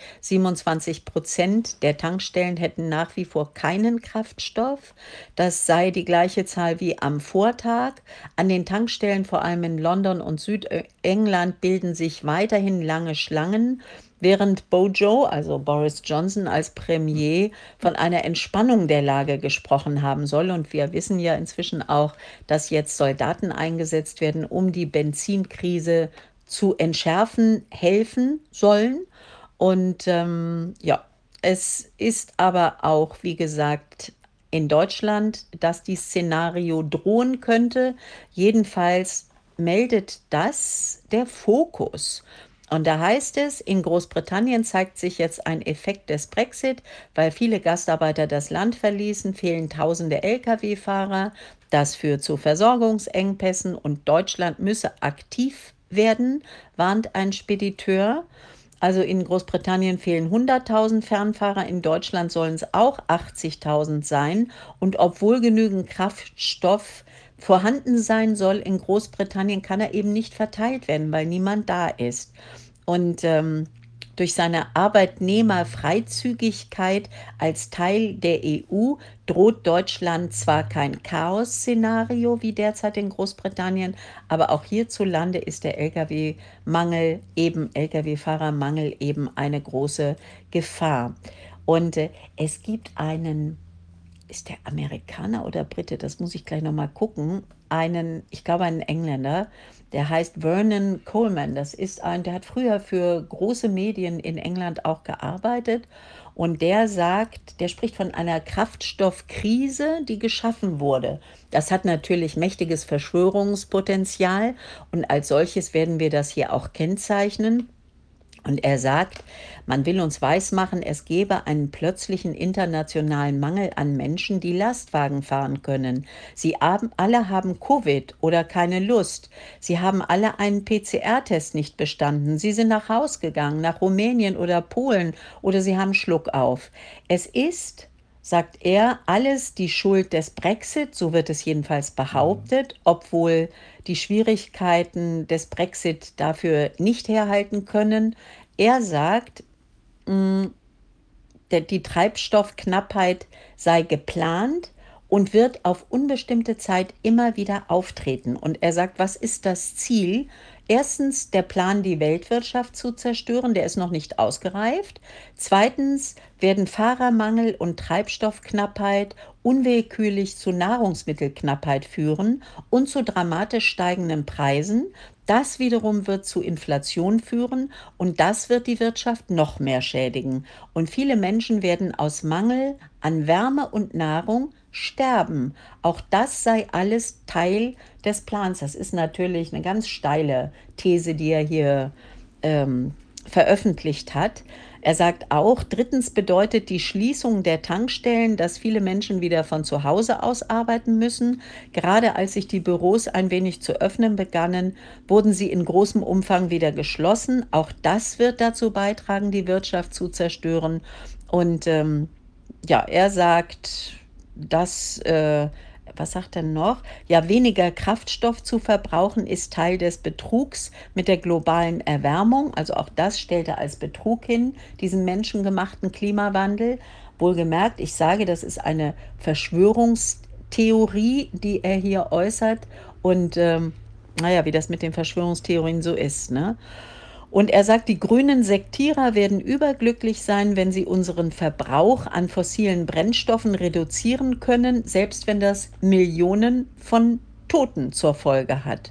27% der Tankstellen hätten nach wie vor keinen Kraftstoff. Das sei die gleiche Zahl wie am Vortag. An den Tankstellen, vor allem in London und Südengland, bilden sich weiterhin lange Schlangen, während Bojo, also Boris Johnson als Premier, von einer Entspannung der Lage gesprochen haben soll. Und wir wissen ja inzwischen auch, dass jetzt Soldaten eingesetzt werden, um die Benzinkrise zu entschärfen, helfen sollen. Und ja, es ist aber auch, wie gesagt, in Deutschland, dass dieses Szenario drohen könnte. Jedenfalls meldet das der Fokus. Und da heißt es, in Großbritannien zeigt sich jetzt ein Effekt des Brexit, weil viele Gastarbeiter das Land verließen, fehlen tausende Lkw-Fahrer. Das führt zu Versorgungsengpässen und Deutschland müsse aktiv werden, warnt ein Spediteur. Also in Großbritannien fehlen 100.000 Fernfahrer, in Deutschland sollen es auch 80.000 sein. Und obwohl genügend Kraftstoff vorhanden sein soll in Großbritannien, kann er eben nicht verteilt werden, weil niemand da ist. Und durch seine Arbeitnehmerfreizügigkeit als Teil der EU droht Deutschland zwar kein Chaos-Szenario wie derzeit in Großbritannien, aber auch hierzulande ist der Lkw-Fahrermangel eben eine große Gefahr. Und es gibt einen, ist der Amerikaner oder Brite, das muss ich gleich nochmal gucken, ich glaube einen Engländer, der heißt Vernon Coleman. Das ist der hat früher für große Medien in England auch gearbeitet und der spricht von einer Kraftstoffkrise, die geschaffen wurde. Das hat natürlich mächtiges Verschwörungspotenzial und als solches werden wir das hier auch kennzeichnen. Und er sagt, man will uns weismachen, es gebe einen plötzlichen internationalen Mangel an Menschen, die Lastwagen fahren können. Alle haben Covid oder keine Lust. Sie haben alle einen PCR-Test nicht bestanden. Sie sind nach Haus gegangen, nach Rumänien oder Polen oder sie haben Schluck auf. Es ist, sagt er, alles die Schuld des Brexit, so wird es jedenfalls behauptet, obwohl die Schwierigkeiten des Brexit dafür nicht herhalten können. Er sagt, die Treibstoffknappheit sei geplant und wird auf unbestimmte Zeit immer wieder auftreten. Und er sagt, was ist das Ziel? Erstens, der Plan, die Weltwirtschaft zu zerstören, der ist noch nicht ausgereift. Zweitens werden Fahrermangel und Treibstoffknappheit unwillkürlich zu Nahrungsmittelknappheit führen und zu dramatisch steigenden Preisen. Das wiederum wird zu Inflation führen und das wird die Wirtschaft noch mehr schädigen. Und viele Menschen werden aus Mangel an Wärme und Nahrung sterben. Auch das sei alles Teil des Plans. Das ist natürlich eine ganz steile These, die er hier veröffentlicht hat. Er sagt auch, drittens bedeutet die Schließung der Tankstellen, dass viele Menschen wieder von zu Hause aus arbeiten müssen. Gerade als sich die Büros ein wenig zu öffnen begannen, wurden sie in großem Umfang wieder geschlossen. Auch das wird dazu beitragen, die Wirtschaft zu zerstören. Und ja, er sagt, dass was sagt er noch? Ja, weniger Kraftstoff zu verbrauchen ist Teil des Betrugs mit der globalen Erwärmung. Also auch das stellt er als Betrug hin, diesen menschengemachten Klimawandel. Wohlgemerkt, ich sage, das ist eine Verschwörungstheorie, die er hier äußert. Und naja, wie das mit den Verschwörungstheorien so ist, ne? Und er sagt, die grünen Sektierer werden überglücklich sein, wenn sie unseren Verbrauch an fossilen Brennstoffen reduzieren können, selbst wenn das Millionen von Toten zur Folge hat.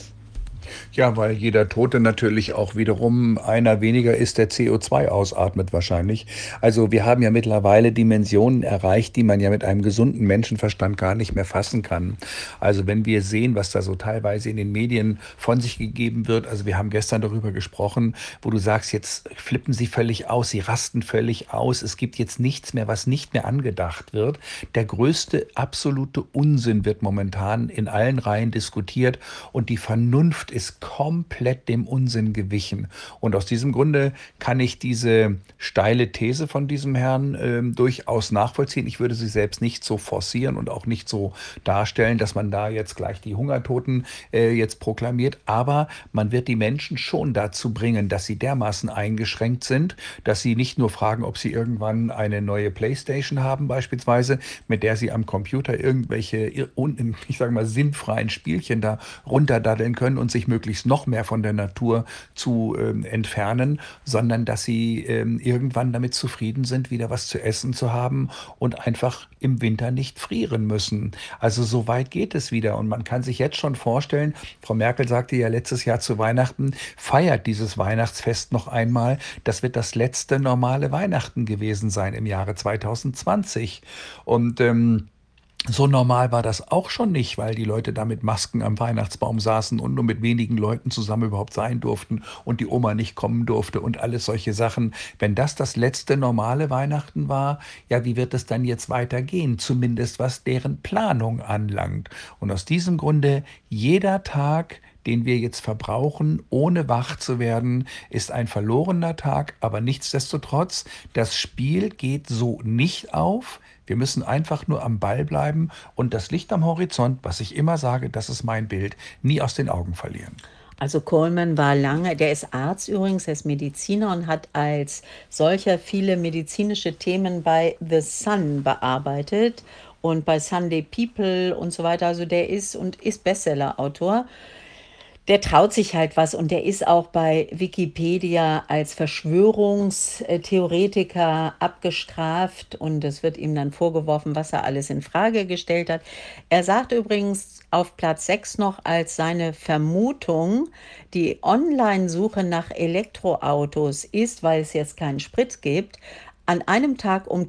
Ja, weil jeder Tote natürlich auch wiederum einer weniger ist, der CO2 ausatmet wahrscheinlich. Also wir haben ja mittlerweile Dimensionen erreicht, die man ja mit einem gesunden Menschenverstand gar nicht mehr fassen kann. Also wenn wir sehen, was da so teilweise in den Medien von sich gegeben wird, also wir haben gestern darüber gesprochen, wo du sagst, jetzt flippen sie völlig aus, sie rasten völlig aus, es gibt jetzt nichts mehr, was nicht mehr angedacht wird. Der größte absolute Unsinn wird momentan in allen Reihen diskutiert und die Vernunft ist komplett dem Unsinn gewichen. Und aus diesem Grunde kann ich diese steile These von diesem Herrn durchaus nachvollziehen. Ich würde sie selbst nicht so forcieren und auch nicht so darstellen, dass man da jetzt gleich die Hungertoten jetzt proklamiert. Aber man wird die Menschen schon dazu bringen, dass sie dermaßen eingeschränkt sind, dass sie nicht nur fragen, ob sie irgendwann eine neue Playstation haben beispielsweise, mit der sie am Computer irgendwelche, ich sage mal, sinnfreien Spielchen da runterdaddeln können und sich möglichst noch mehr von der Natur zu entfernen, sondern dass sie irgendwann damit zufrieden sind, wieder was zu essen zu haben und einfach im Winter nicht frieren müssen. Also so weit geht es wieder. Und man kann sich jetzt schon vorstellen, Frau Merkel sagte ja letztes Jahr zu Weihnachten, feiert dieses Weihnachtsfest noch einmal. Das wird das letzte normale Weihnachten gewesen sein im Jahre 2020. Und so normal war das auch schon nicht, weil die Leute da mit Masken am Weihnachtsbaum saßen und nur mit wenigen Leuten zusammen überhaupt sein durften und die Oma nicht kommen durfte und alles solche Sachen. Wenn das letzte normale Weihnachten war, ja, wie wird es dann jetzt weitergehen? Zumindest was deren Planung anlangt. Und aus diesem Grunde, jeder Tag, den wir jetzt verbrauchen, ohne wach zu werden, ist ein verlorener Tag. Aber nichtsdestotrotz, das Spiel geht so nicht auf. Wir müssen einfach nur am Ball bleiben und das Licht am Horizont, was ich immer sage, das ist mein Bild, nie aus den Augen verlieren. Also Coleman war lange, der ist Arzt übrigens, er ist Mediziner und hat als solcher viele medizinische Themen bei The Sun bearbeitet und bei Sunday People und so weiter. Also der ist Bestseller-Autor. Der traut sich halt was und der ist auch bei Wikipedia als Verschwörungstheoretiker abgestraft und es wird ihm dann vorgeworfen, was er alles in Frage gestellt hat. Er sagt übrigens auf Platz 6 noch als seine Vermutung, die Online-Suche nach Elektroautos ist, weil es jetzt keinen Sprit gibt, an einem Tag um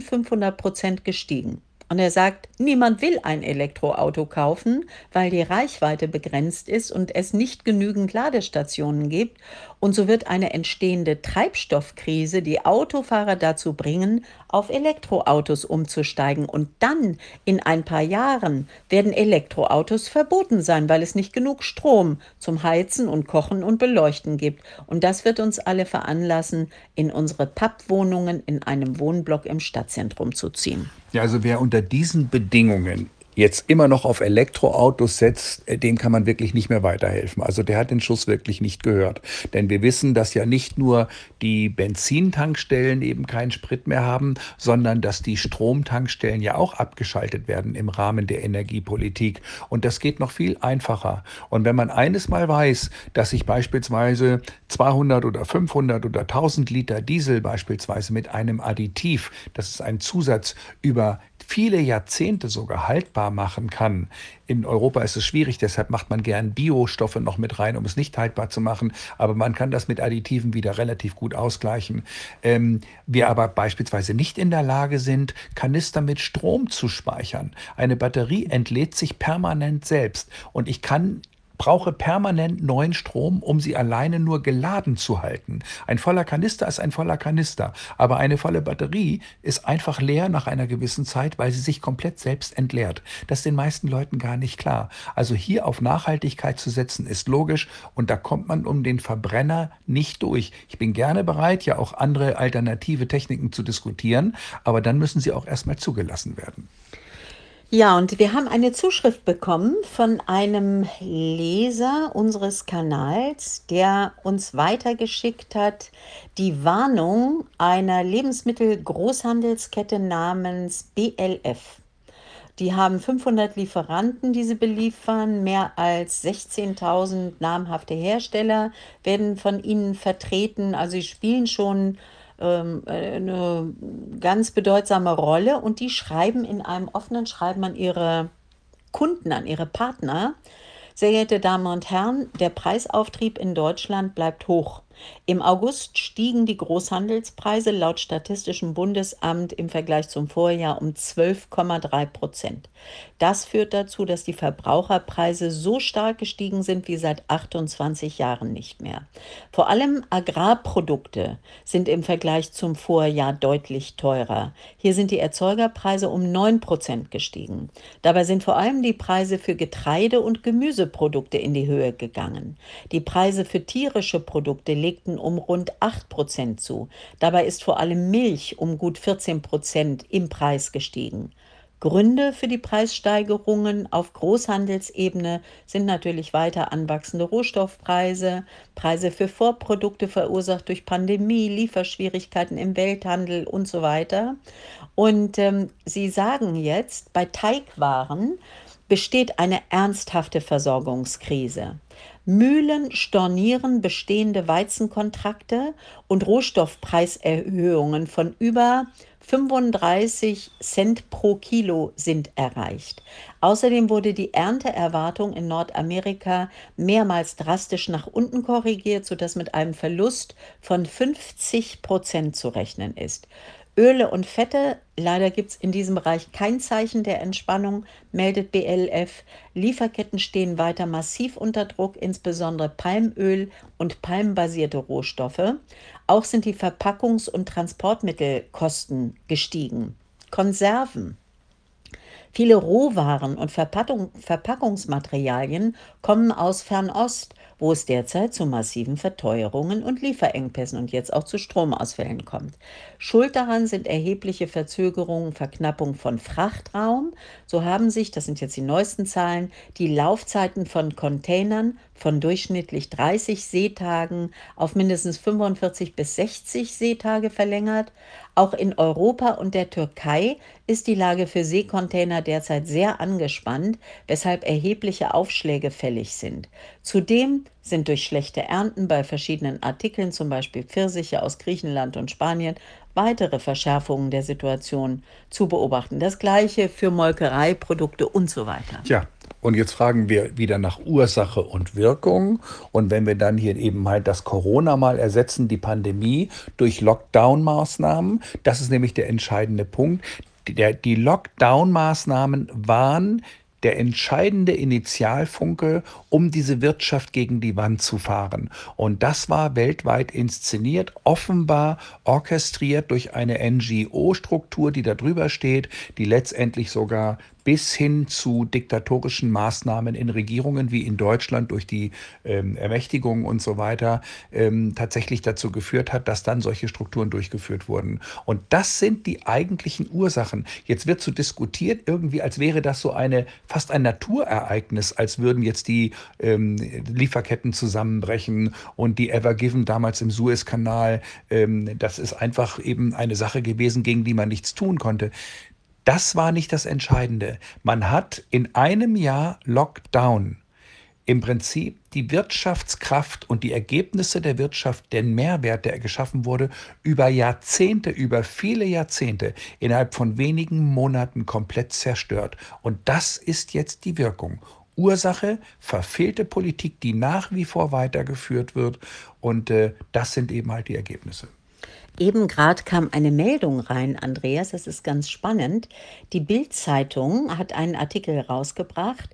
1500% gestiegen. Und er sagt, niemand will ein Elektroauto kaufen, weil die Reichweite begrenzt ist und es nicht genügend Ladestationen gibt. Und so wird eine entstehende Treibstoffkrise die Autofahrer dazu bringen, auf Elektroautos umzusteigen. Und dann, in ein paar Jahren, werden Elektroautos verboten sein, weil es nicht genug Strom zum Heizen und Kochen und Beleuchten gibt. Und das wird uns alle veranlassen, in unsere Pappwohnungen in einem Wohnblock im Stadtzentrum zu ziehen. Ja, also wer unter diesen Bedingungen jetzt immer noch auf Elektroautos setzt, dem kann man wirklich nicht mehr weiterhelfen. Also der hat den Schuss wirklich nicht gehört. Denn wir wissen, dass ja nicht nur die Benzintankstellen eben keinen Sprit mehr haben, sondern dass die Stromtankstellen ja auch abgeschaltet werden im Rahmen der Energiepolitik. Und das geht noch viel einfacher. Und wenn man eines mal weiß, dass ich beispielsweise 200 oder 500 oder 1000 Liter Diesel beispielsweise mit einem Additiv, das ist ein Zusatz, über viele Jahrzehnte sogar haltbar machen kann. In Europa ist es schwierig, deshalb macht man gern Biostoffe noch mit rein, um es nicht haltbar zu machen. Aber man kann das mit Additiven wieder relativ gut ausgleichen. Wir aber beispielsweise nicht in der Lage sind, Kanister mit Strom zu speichern. Eine Batterie entlädt sich permanent selbst und brauche permanent neuen Strom, um sie alleine nur geladen zu halten. Ein voller Kanister ist ein voller Kanister, aber eine volle Batterie ist einfach leer nach einer gewissen Zeit, weil sie sich komplett selbst entleert. Das ist den meisten Leuten gar nicht klar. Also hier auf Nachhaltigkeit zu setzen, ist logisch und da kommt man um den Verbrenner nicht durch. Ich bin gerne bereit, ja auch andere alternative Techniken zu diskutieren, aber dann müssen sie auch erstmal zugelassen werden. Ja, und wir haben eine Zuschrift bekommen von einem Leser unseres Kanals, der uns weitergeschickt hat, die Warnung einer Lebensmittelgroßhandelskette namens BLF. Die haben 500 Lieferanten, die sie beliefern. Mehr als 16.000 namhafte Hersteller werden von ihnen vertreten. Also sie spielen schon eine ganz bedeutsame Rolle und die schreiben in einem offenen Schreiben an ihre Kunden, an ihre Partner: Sehr geehrte Damen und Herren, der Preisauftrieb in Deutschland bleibt hoch. Im August stiegen die Großhandelspreise laut Statistischem Bundesamt im Vergleich zum Vorjahr um 12,3%. Das führt dazu, dass die Verbraucherpreise so stark gestiegen sind wie seit 28 Jahren nicht mehr. Vor allem Agrarprodukte sind im Vergleich zum Vorjahr deutlich teurer. Hier sind die Erzeugerpreise um 9% gestiegen. Dabei sind vor allem die Preise für Getreide- und Gemüseprodukte in die Höhe gegangen. Die Preise für tierische Produkte legten um rund 8% zu. Dabei ist vor allem Milch um gut 14% im Preis gestiegen. Gründe für die Preissteigerungen auf Großhandelsebene sind natürlich weiter anwachsende Rohstoffpreise, Preise für Vorprodukte verursacht durch Pandemie, Lieferschwierigkeiten im Welthandel und so weiter. Und Sie sagen jetzt, bei Teigwaren besteht eine ernsthafte Versorgungskrise. Mühlen stornieren bestehende Weizenkontrakte und Rohstoffpreiserhöhungen von über 35 Cent pro Kilo sind erreicht. Außerdem wurde die Ernteerwartung in Nordamerika mehrmals drastisch nach unten korrigiert, sodass mit einem Verlust von 50% zu rechnen ist. Öle und Fette, leider gibt es in diesem Bereich kein Zeichen der Entspannung, meldet BLF. Lieferketten stehen weiter massiv unter Druck, insbesondere Palmöl und palmbasierte Rohstoffe. Auch sind die Verpackungs- und Transportmittelkosten gestiegen. Konserven. Viele Rohwaren und Verpackungsmaterialien kommen aus Fernost, wo es derzeit zu massiven Verteuerungen und Lieferengpässen und jetzt auch zu Stromausfällen kommt. Schuld daran sind erhebliche Verzögerungen, Verknappung von Frachtraum. So haben sich, das sind jetzt die neuesten Zahlen, die Laufzeiten von Containern von durchschnittlich 30 Seetagen auf mindestens 45 bis 60 Seetage verlängert. Auch in Europa und der Türkei ist die Lage für Seekontainer derzeit sehr angespannt, weshalb erhebliche Aufschläge fällig sind. Zudem sind durch schlechte Ernten bei verschiedenen Artikeln, zum Beispiel Pfirsiche aus Griechenland und Spanien, weitere Verschärfungen der Situation zu beobachten. Das Gleiche für Molkereiprodukte und so weiter. Tja, und jetzt fragen wir wieder nach Ursache und Wirkung. Und wenn wir dann hier eben halt das Corona mal ersetzen, die Pandemie durch Lockdown-Maßnahmen, das ist nämlich der entscheidende Punkt. Die Lockdown-Maßnahmen waren der entscheidende Initialfunke, um diese Wirtschaft gegen die Wand zu fahren. Und das war weltweit inszeniert, offenbar orchestriert durch eine NGO-Struktur, die da drüber steht, die letztendlich sogar bis hin zu diktatorischen Maßnahmen in Regierungen wie in Deutschland durch die Ermächtigung und so weiter tatsächlich dazu geführt hat, dass dann solche Strukturen durchgeführt wurden. Und das sind die eigentlichen Ursachen. Jetzt wird so diskutiert, irgendwie, als wäre das so fast ein Naturereignis, als würden jetzt die Lieferketten zusammenbrechen und die Ever Given damals im Suezkanal, das ist einfach eben eine Sache gewesen, gegen die man nichts tun konnte. Das war nicht das Entscheidende. Man hat in einem Jahr Lockdown im Prinzip die Wirtschaftskraft und die Ergebnisse der Wirtschaft, den Mehrwert, der geschaffen wurde, über Jahrzehnte, über viele Jahrzehnte, innerhalb von wenigen Monaten komplett zerstört. Und das ist jetzt die Wirkung. Ursache, verfehlte Politik, die nach wie vor weitergeführt wird. Und das sind eben halt die Ergebnisse. Eben gerade kam eine Meldung rein, Andreas, das ist ganz spannend. Die Bild-Zeitung hat einen Artikel rausgebracht: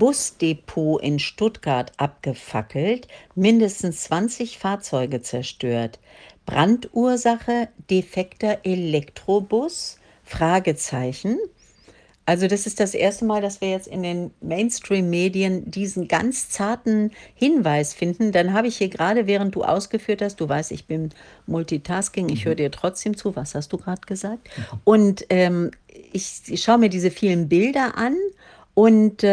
Busdepot in Stuttgart abgefackelt, mindestens 20 Fahrzeuge zerstört. Brandursache defekter Elektrobus? Fragezeichen. Also das ist das erste Mal, dass wir jetzt in den Mainstream-Medien diesen ganz zarten Hinweis finden. Dann habe ich hier gerade, während du ausgeführt hast, du weißt, ich bin Multitasking, ich höre dir trotzdem zu. Was hast du gerade gesagt? Und ich schaue mir diese vielen Bilder an und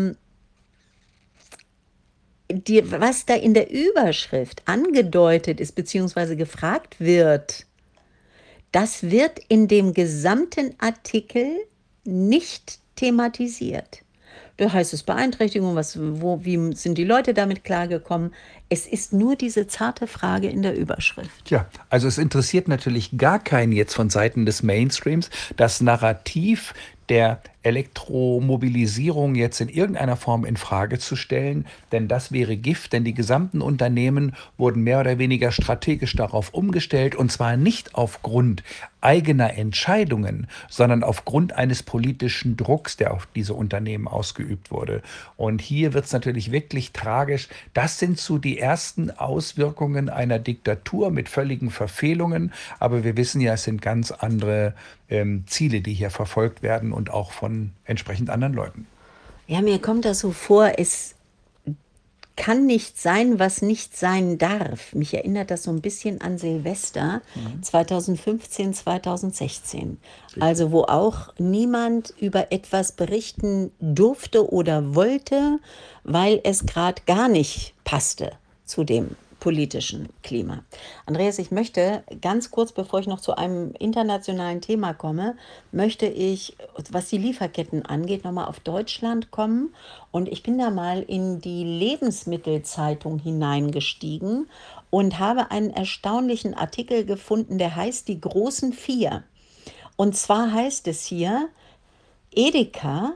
was da in der Überschrift angedeutet ist, beziehungsweise gefragt wird, das wird in dem gesamten Artikel nicht thematisiert. Da heißt es Beeinträchtigung, wie sind die Leute damit klargekommen? Es ist nur diese zarte Frage in der Überschrift. Tja, also es interessiert natürlich gar keinen jetzt von Seiten des Mainstreams das Narrativ der Elektromobilisierung jetzt in irgendeiner Form in Frage zu stellen, denn das wäre Gift, denn die gesamten Unternehmen wurden mehr oder weniger strategisch darauf umgestellt, und zwar nicht aufgrund eigener Entscheidungen, sondern aufgrund eines politischen Drucks, der auf diese Unternehmen ausgeübt wurde. Und hier wird es natürlich wirklich tragisch. Das sind so die ersten Auswirkungen einer Diktatur mit völligen Verfehlungen. Aber wir wissen ja, es sind ganz andere Ziele, die hier verfolgt werden und auch von entsprechend anderen Leuten. Ja, mir kommt das so vor, es kann nicht sein, was nicht sein darf. Mich erinnert das so ein bisschen an Silvester 2015, 2016. Also wo auch niemand über etwas berichten durfte oder wollte, weil es gerade gar nicht passte zu dem politischen Klima. Andreas, ich möchte ganz kurz, bevor ich noch zu einem internationalen Thema komme, möchte ich, was die Lieferketten angeht, nochmal auf Deutschland kommen. Und ich bin da mal in die Lebensmittelzeitung hineingestiegen und habe einen erstaunlichen Artikel gefunden, der heißt Die großen Vier. Und zwar heißt es hier, Edeka,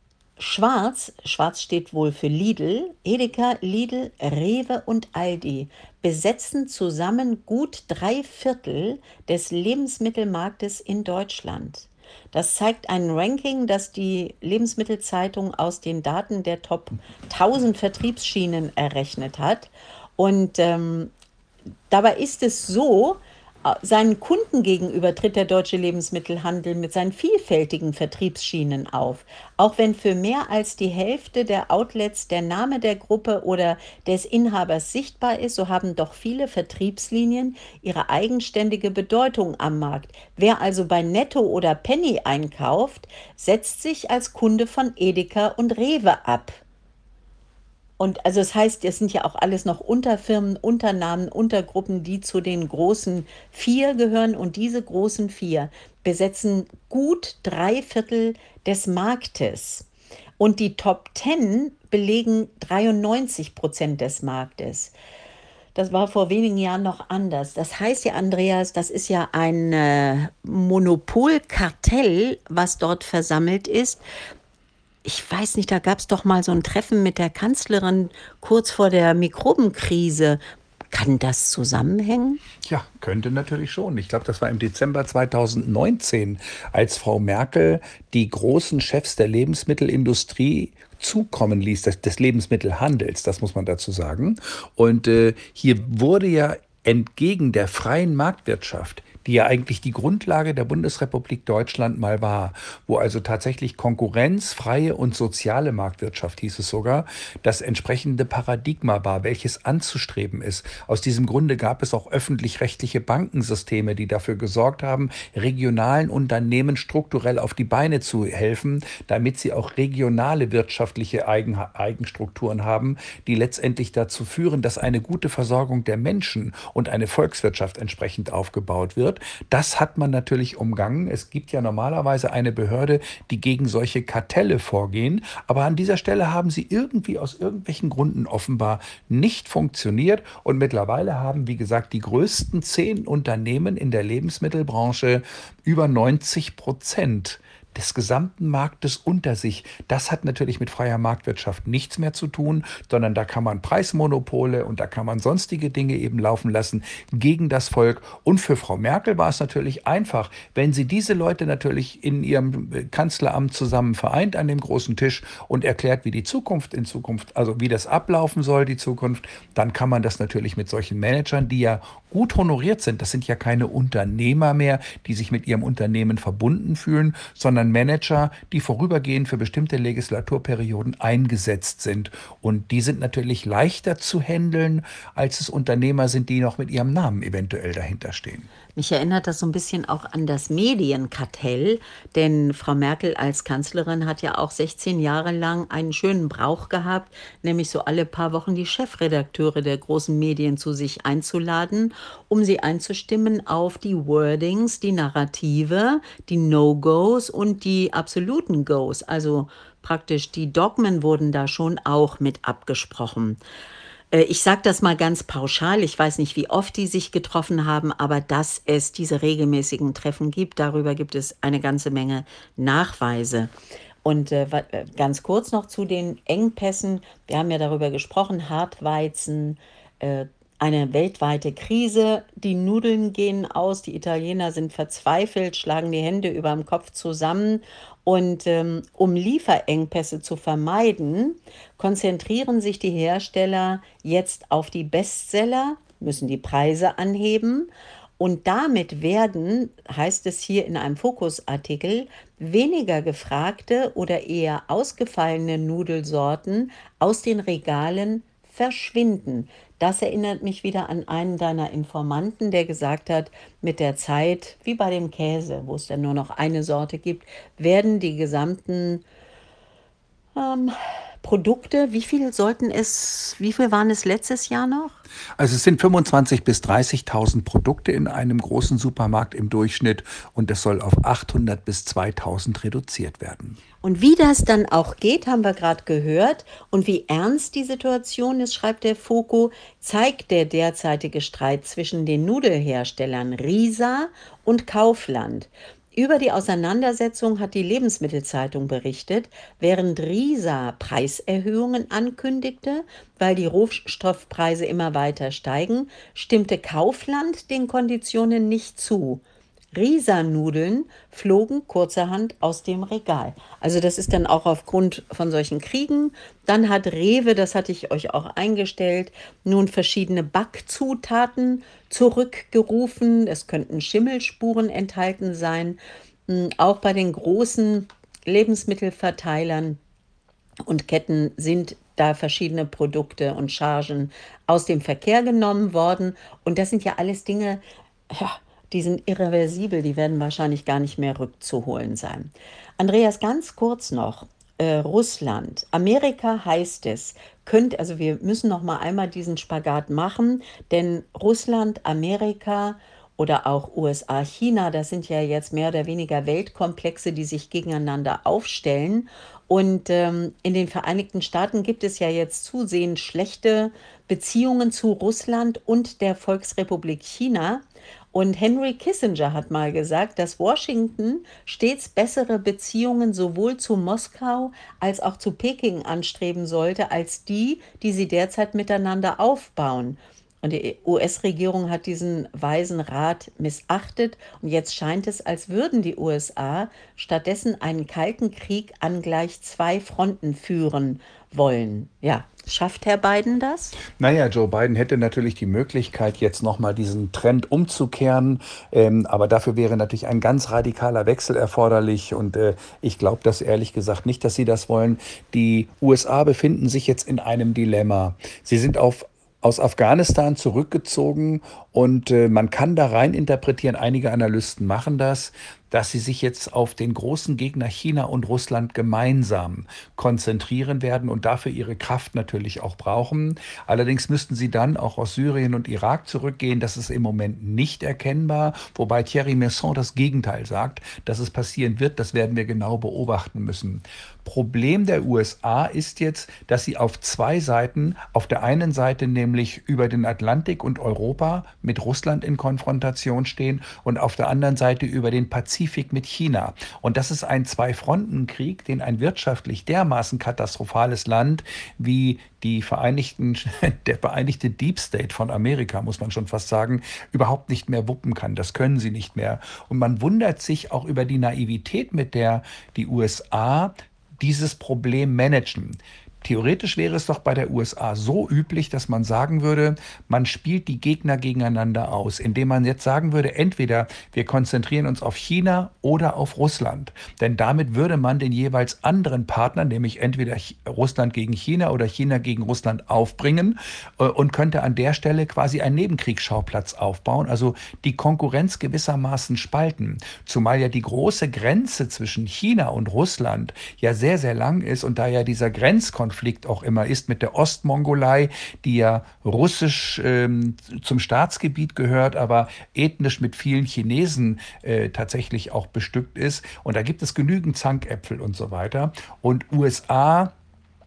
Schwarz steht wohl für Lidl, Edeka, Lidl, Rewe und Aldi besetzen zusammen gut 3/4 des Lebensmittelmarktes in Deutschland. Das zeigt ein Ranking, das die Lebensmittelzeitung aus den Daten der Top 1000 Vertriebsschienen errechnet hat. Und dabei ist es so, seinen Kunden gegenüber tritt der deutsche Lebensmittelhandel mit seinen vielfältigen Vertriebsschienen auf. Auch wenn für mehr als die Hälfte der Outlets der Name der Gruppe oder des Inhabers sichtbar ist, so haben doch viele Vertriebslinien ihre eigenständige Bedeutung am Markt. Wer also bei Netto oder Penny einkauft, setzt sich als Kunde von Edeka und Rewe ab. Und also das heißt, es sind ja auch alles noch Unterfirmen, Unternahmen, Untergruppen, die zu den großen Vier gehören. Und diese großen Vier besetzen gut 3/4 des Marktes. Und die Top 10 belegen 93% des Marktes. Das war vor wenigen Jahren noch anders. Das heißt ja, Andreas, das ist ja ein Monopolkartell, was dort versammelt ist. Ich weiß nicht, da gab es doch mal so ein Treffen mit der Kanzlerin kurz vor der Mikrobenkrise. Kann das zusammenhängen? Ja, könnte natürlich schon. Ich glaube, das war im Dezember 2019, als Frau Merkel die großen Chefs der Lebensmittelindustrie zukommen ließ, des Lebensmittelhandels, das muss man dazu sagen. Und hier wurde ja entgegen der freien Marktwirtschaft, die ja eigentlich die Grundlage der Bundesrepublik Deutschland mal war, wo also tatsächlich Konkurrenz, freie und soziale Marktwirtschaft, hieß es sogar, das entsprechende Paradigma war, welches anzustreben ist. Aus diesem Grunde gab es auch öffentlich-rechtliche Bankensysteme, die dafür gesorgt haben, regionalen Unternehmen strukturell auf die Beine zu helfen, damit sie auch regionale wirtschaftliche Eigenstrukturen haben, die letztendlich dazu führen, dass eine gute Versorgung der Menschen und eine Volkswirtschaft entsprechend aufgebaut wird. Das hat man natürlich umgangen. Es gibt ja normalerweise eine Behörde, die gegen solche Kartelle vorgehen. Aber an dieser Stelle haben sie irgendwie aus irgendwelchen Gründen offenbar nicht funktioniert. Und mittlerweile haben, wie gesagt, die größten 10 Unternehmen in der Lebensmittelbranche über 90% des gesamten Marktes unter sich. Das hat natürlich mit freier Marktwirtschaft nichts mehr zu tun, sondern da kann man Preismonopole und da kann man sonstige Dinge eben laufen lassen gegen das Volk. Und für Frau Merkel war es natürlich einfach, wenn sie diese Leute natürlich in ihrem Kanzleramt zusammen vereint an dem großen Tisch und erklärt, wie die Zukunft in Zukunft, also wie das ablaufen soll, die Zukunft, dann kann man das natürlich mit solchen Managern, die ja gut honoriert sind, das sind ja keine Unternehmer mehr, die sich mit ihrem Unternehmen verbunden fühlen, sondern Manager, die vorübergehend für bestimmte Legislaturperioden eingesetzt sind. Und die sind natürlich leichter zu handeln, als es Unternehmer sind, die noch mit ihrem Namen eventuell dahinter stehen. Mich erinnert das so ein bisschen auch an das Medienkartell, denn Frau Merkel als Kanzlerin hat ja auch 16 Jahre lang einen schönen Brauch gehabt, nämlich so alle paar Wochen die Chefredakteure der großen Medien zu sich einzuladen, um sie einzustimmen auf die Wordings, die Narrative, die No-Gos und die absoluten Goes. Also praktisch die Dogmen wurden da schon auch mit abgesprochen. Ich sage das mal ganz pauschal. Ich weiß nicht, wie oft die sich getroffen haben, aber dass es diese regelmäßigen Treffen gibt, darüber gibt es eine ganze Menge Nachweise. Und ganz kurz noch zu den Engpässen. Wir haben ja darüber gesprochen, Hartweizen, äh, eine weltweite Krise. Die Nudeln gehen aus, die Italiener sind verzweifelt, schlagen die Hände über dem Kopf zusammen. Und um Lieferengpässe zu vermeiden, konzentrieren sich die Hersteller jetzt auf die Bestseller, müssen die Preise anheben. Und damit werden, heißt es hier in einem Fokusartikel, weniger gefragte oder eher ausgefallene Nudelsorten aus den Regalen verschwinden. Das erinnert mich wieder an einen deiner Informanten, der gesagt hat, mit der Zeit, wie bei dem Käse, wo es dann nur noch eine Sorte gibt, werden die gesamten ähm, Produkte, wie viel waren es letztes Jahr noch? Also es sind 25.000 bis 30.000 Produkte in einem großen Supermarkt im Durchschnitt und das soll auf 800 bis 2.000 reduziert werden. Und wie das dann auch geht, haben wir gerade gehört. Und wie ernst die Situation ist, schreibt der Foco, zeigt der derzeitige Streit zwischen den Nudelherstellern Risa und Kaufland. Über die Auseinandersetzung hat die Lebensmittelzeitung berichtet, während Risa Preiserhöhungen ankündigte, weil die Rohstoffpreise immer weiter steigen, stimmte Kaufland den Konditionen nicht zu. Risa-Nudeln flogen kurzerhand aus dem Regal. Also das ist dann auch aufgrund von solchen Kriegen. Dann hat Rewe, das hatte ich euch auch eingestellt, nun verschiedene Backzutaten zurückgerufen. Es könnten Schimmelspuren enthalten sein. Auch bei den großen Lebensmittelverteilern und Ketten sind da verschiedene Produkte und Chargen aus dem Verkehr genommen worden. Und das sind ja alles Dinge, ja, die sind irreversibel, die werden wahrscheinlich gar nicht mehr rückzuholen sein. Andreas, ganz kurz noch. Russland. Amerika heißt es, also wir müssen noch mal einmal diesen Spagat machen, denn Russland, Amerika oder auch USA, China, das sind ja jetzt mehr oder weniger Weltkomplexe, die sich gegeneinander aufstellen. Und in den Vereinigten Staaten gibt es ja jetzt zusehends schlechte Beziehungen zu Russland und der Volksrepublik China. Und Henry Kissinger hat mal gesagt, dass Washington stets bessere Beziehungen sowohl zu Moskau als auch zu Peking anstreben sollte, als die, die sie derzeit miteinander aufbauen. Und die US-Regierung hat diesen weisen Rat missachtet. Und jetzt scheint es, als würden die USA stattdessen einen kalten Krieg an gleich zwei Fronten führen wollen. Ja, schafft Herr Biden das? Naja, Joe Biden hätte natürlich die Möglichkeit, jetzt nochmal diesen Trend umzukehren, aber dafür wäre natürlich ein ganz radikaler Wechsel erforderlich und ich glaube das ehrlich gesagt nicht, dass sie das wollen. Die USA befinden sich jetzt in einem Dilemma. Sie sind aus Afghanistan zurückgezogen und man kann da rein interpretieren, einige Analysten machen das, dass sie sich jetzt auf den großen Gegner China und Russland gemeinsam konzentrieren werden und dafür ihre Kraft natürlich auch brauchen. Allerdings müssten sie dann auch aus Syrien und Irak zurückgehen. Das ist im Moment nicht erkennbar, wobei Thierry Meyssan das Gegenteil sagt, dass es passieren wird. Das werden wir genau beobachten müssen. Problem der USA ist jetzt, dass sie auf zwei Seiten, auf der einen Seite nämlich über den Atlantik und Europa mit Russland in Konfrontation stehen und auf der anderen Seite über den Pazifik mit China. Und das ist ein Zwei-Fronten-Krieg, den ein wirtschaftlich dermaßen katastrophales Land wie der vereinigte Deep State von Amerika, muss man schon fast sagen, überhaupt nicht mehr wuppen kann. Das können sie nicht mehr. Und man wundert sich auch über die Naivität, mit der die USA dieses Problem managen. Theoretisch wäre es doch bei der USA so üblich, dass man sagen würde, man spielt die Gegner gegeneinander aus, indem man jetzt sagen würde, entweder wir konzentrieren uns auf China oder auf Russland. Denn damit würde man den jeweils anderen Partner, nämlich entweder Russland gegen China oder China gegen Russland aufbringen und könnte an der Stelle quasi einen Nebenkriegsschauplatz aufbauen, also die Konkurrenz gewissermaßen spalten. Zumal ja die große Grenze zwischen China und Russland ja sehr, sehr lang ist und da ja dieser Grenzkonflikt auch immer ist mit der Ostmongolei, die ja russisch zum Staatsgebiet gehört, aber ethnisch mit vielen Chinesen tatsächlich auch bestückt ist. Und da gibt es genügend Zankäpfel und so weiter. Und USA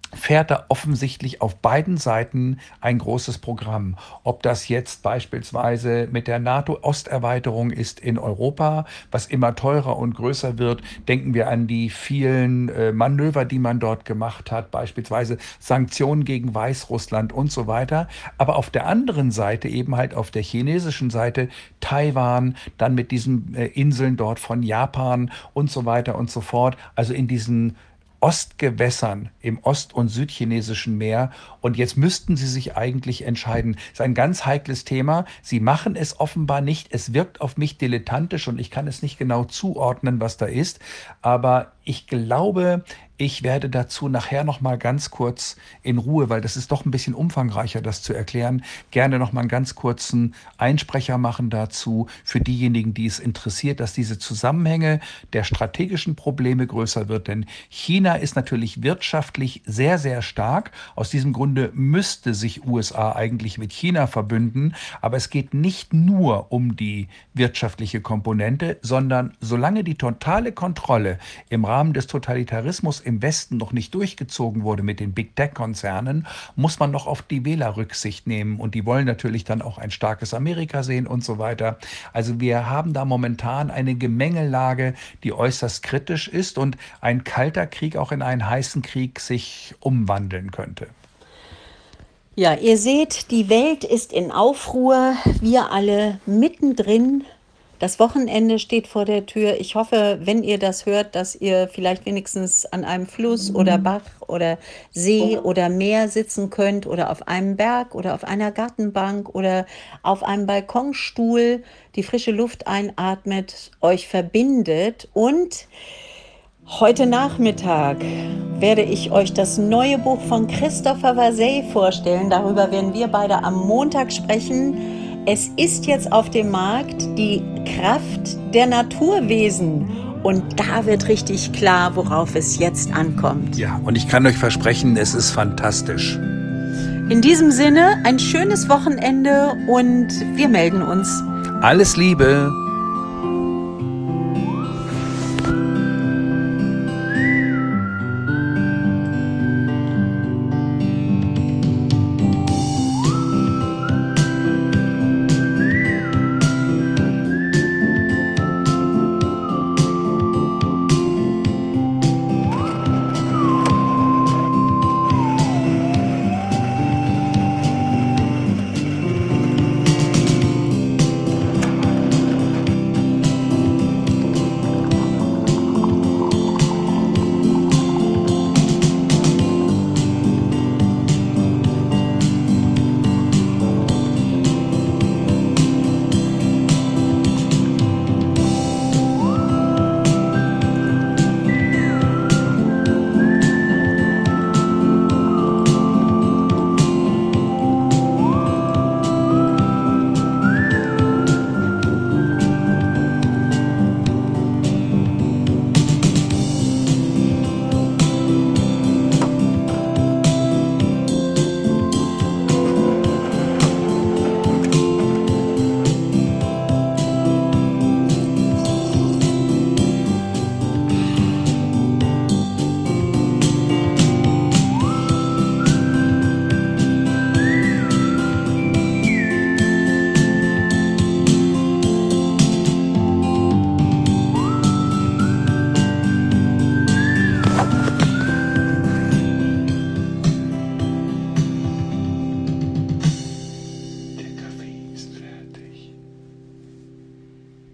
fährt da offensichtlich auf beiden Seiten ein großes Programm. Ob das jetzt beispielsweise mit der NATO-Osterweiterung ist in Europa, was immer teurer und größer wird. Denken wir an die vielen Manöver, die man dort gemacht hat, beispielsweise Sanktionen gegen Weißrussland und so weiter. Aber auf der anderen Seite, eben halt auf der chinesischen Seite, Taiwan, dann mit diesen Inseln dort von Japan und so weiter und so fort. Also in diesen Ostgewässern im ost- und südchinesischen Meer. Und jetzt müssten sie sich eigentlich entscheiden. Das ist ein ganz heikles Thema. Sie machen es offenbar nicht. Es wirkt auf mich dilettantisch und ich kann es nicht genau zuordnen, was da ist. Aber ich glaube, ich werde dazu nachher noch mal ganz kurz in Ruhe, weil das ist doch ein bisschen umfangreicher, das zu erklären, gerne noch mal einen ganz kurzen Einsprecher machen dazu für diejenigen, die es interessiert, dass diese Zusammenhänge der strategischen Probleme größer wird. Denn China ist natürlich wirtschaftlich sehr, sehr stark. Aus diesem Grunde müsste sich USA eigentlich mit China verbünden. Aber es geht nicht nur um die wirtschaftliche Komponente, sondern solange die totale Kontrolle im Rahmen des Totalitarismus im Westen noch nicht durchgezogen wurde mit den Big Tech-Konzernen, muss man noch auf die Wähler Rücksicht nehmen. Und die wollen natürlich dann auch ein starkes Amerika sehen und so weiter. Also wir haben da momentan eine Gemengelage, die äußerst kritisch ist und ein kalter Krieg auch in einen heißen Krieg sich umwandeln könnte. Ja, ihr seht, die Welt ist in Aufruhr, wir alle mittendrin. Das Wochenende steht vor der Tür. Ich hoffe, wenn ihr das hört, dass ihr vielleicht wenigstens an einem Fluss oder Bach oder See oder Meer sitzen könnt oder auf einem Berg oder auf einer Gartenbank oder auf einem Balkonstuhl, die frische Luft einatmet, euch verbindet. Und heute Nachmittag werde ich euch das neue Buch von Christopher Vasey vorstellen. Darüber werden wir beide am Montag sprechen. Es ist jetzt auf dem Markt die Kraft der Naturwesen. Und da wird richtig klar, worauf es jetzt ankommt. Ja, und ich kann euch versprechen, es ist fantastisch. In diesem Sinne, ein schönes Wochenende und wir melden uns. Alles Liebe!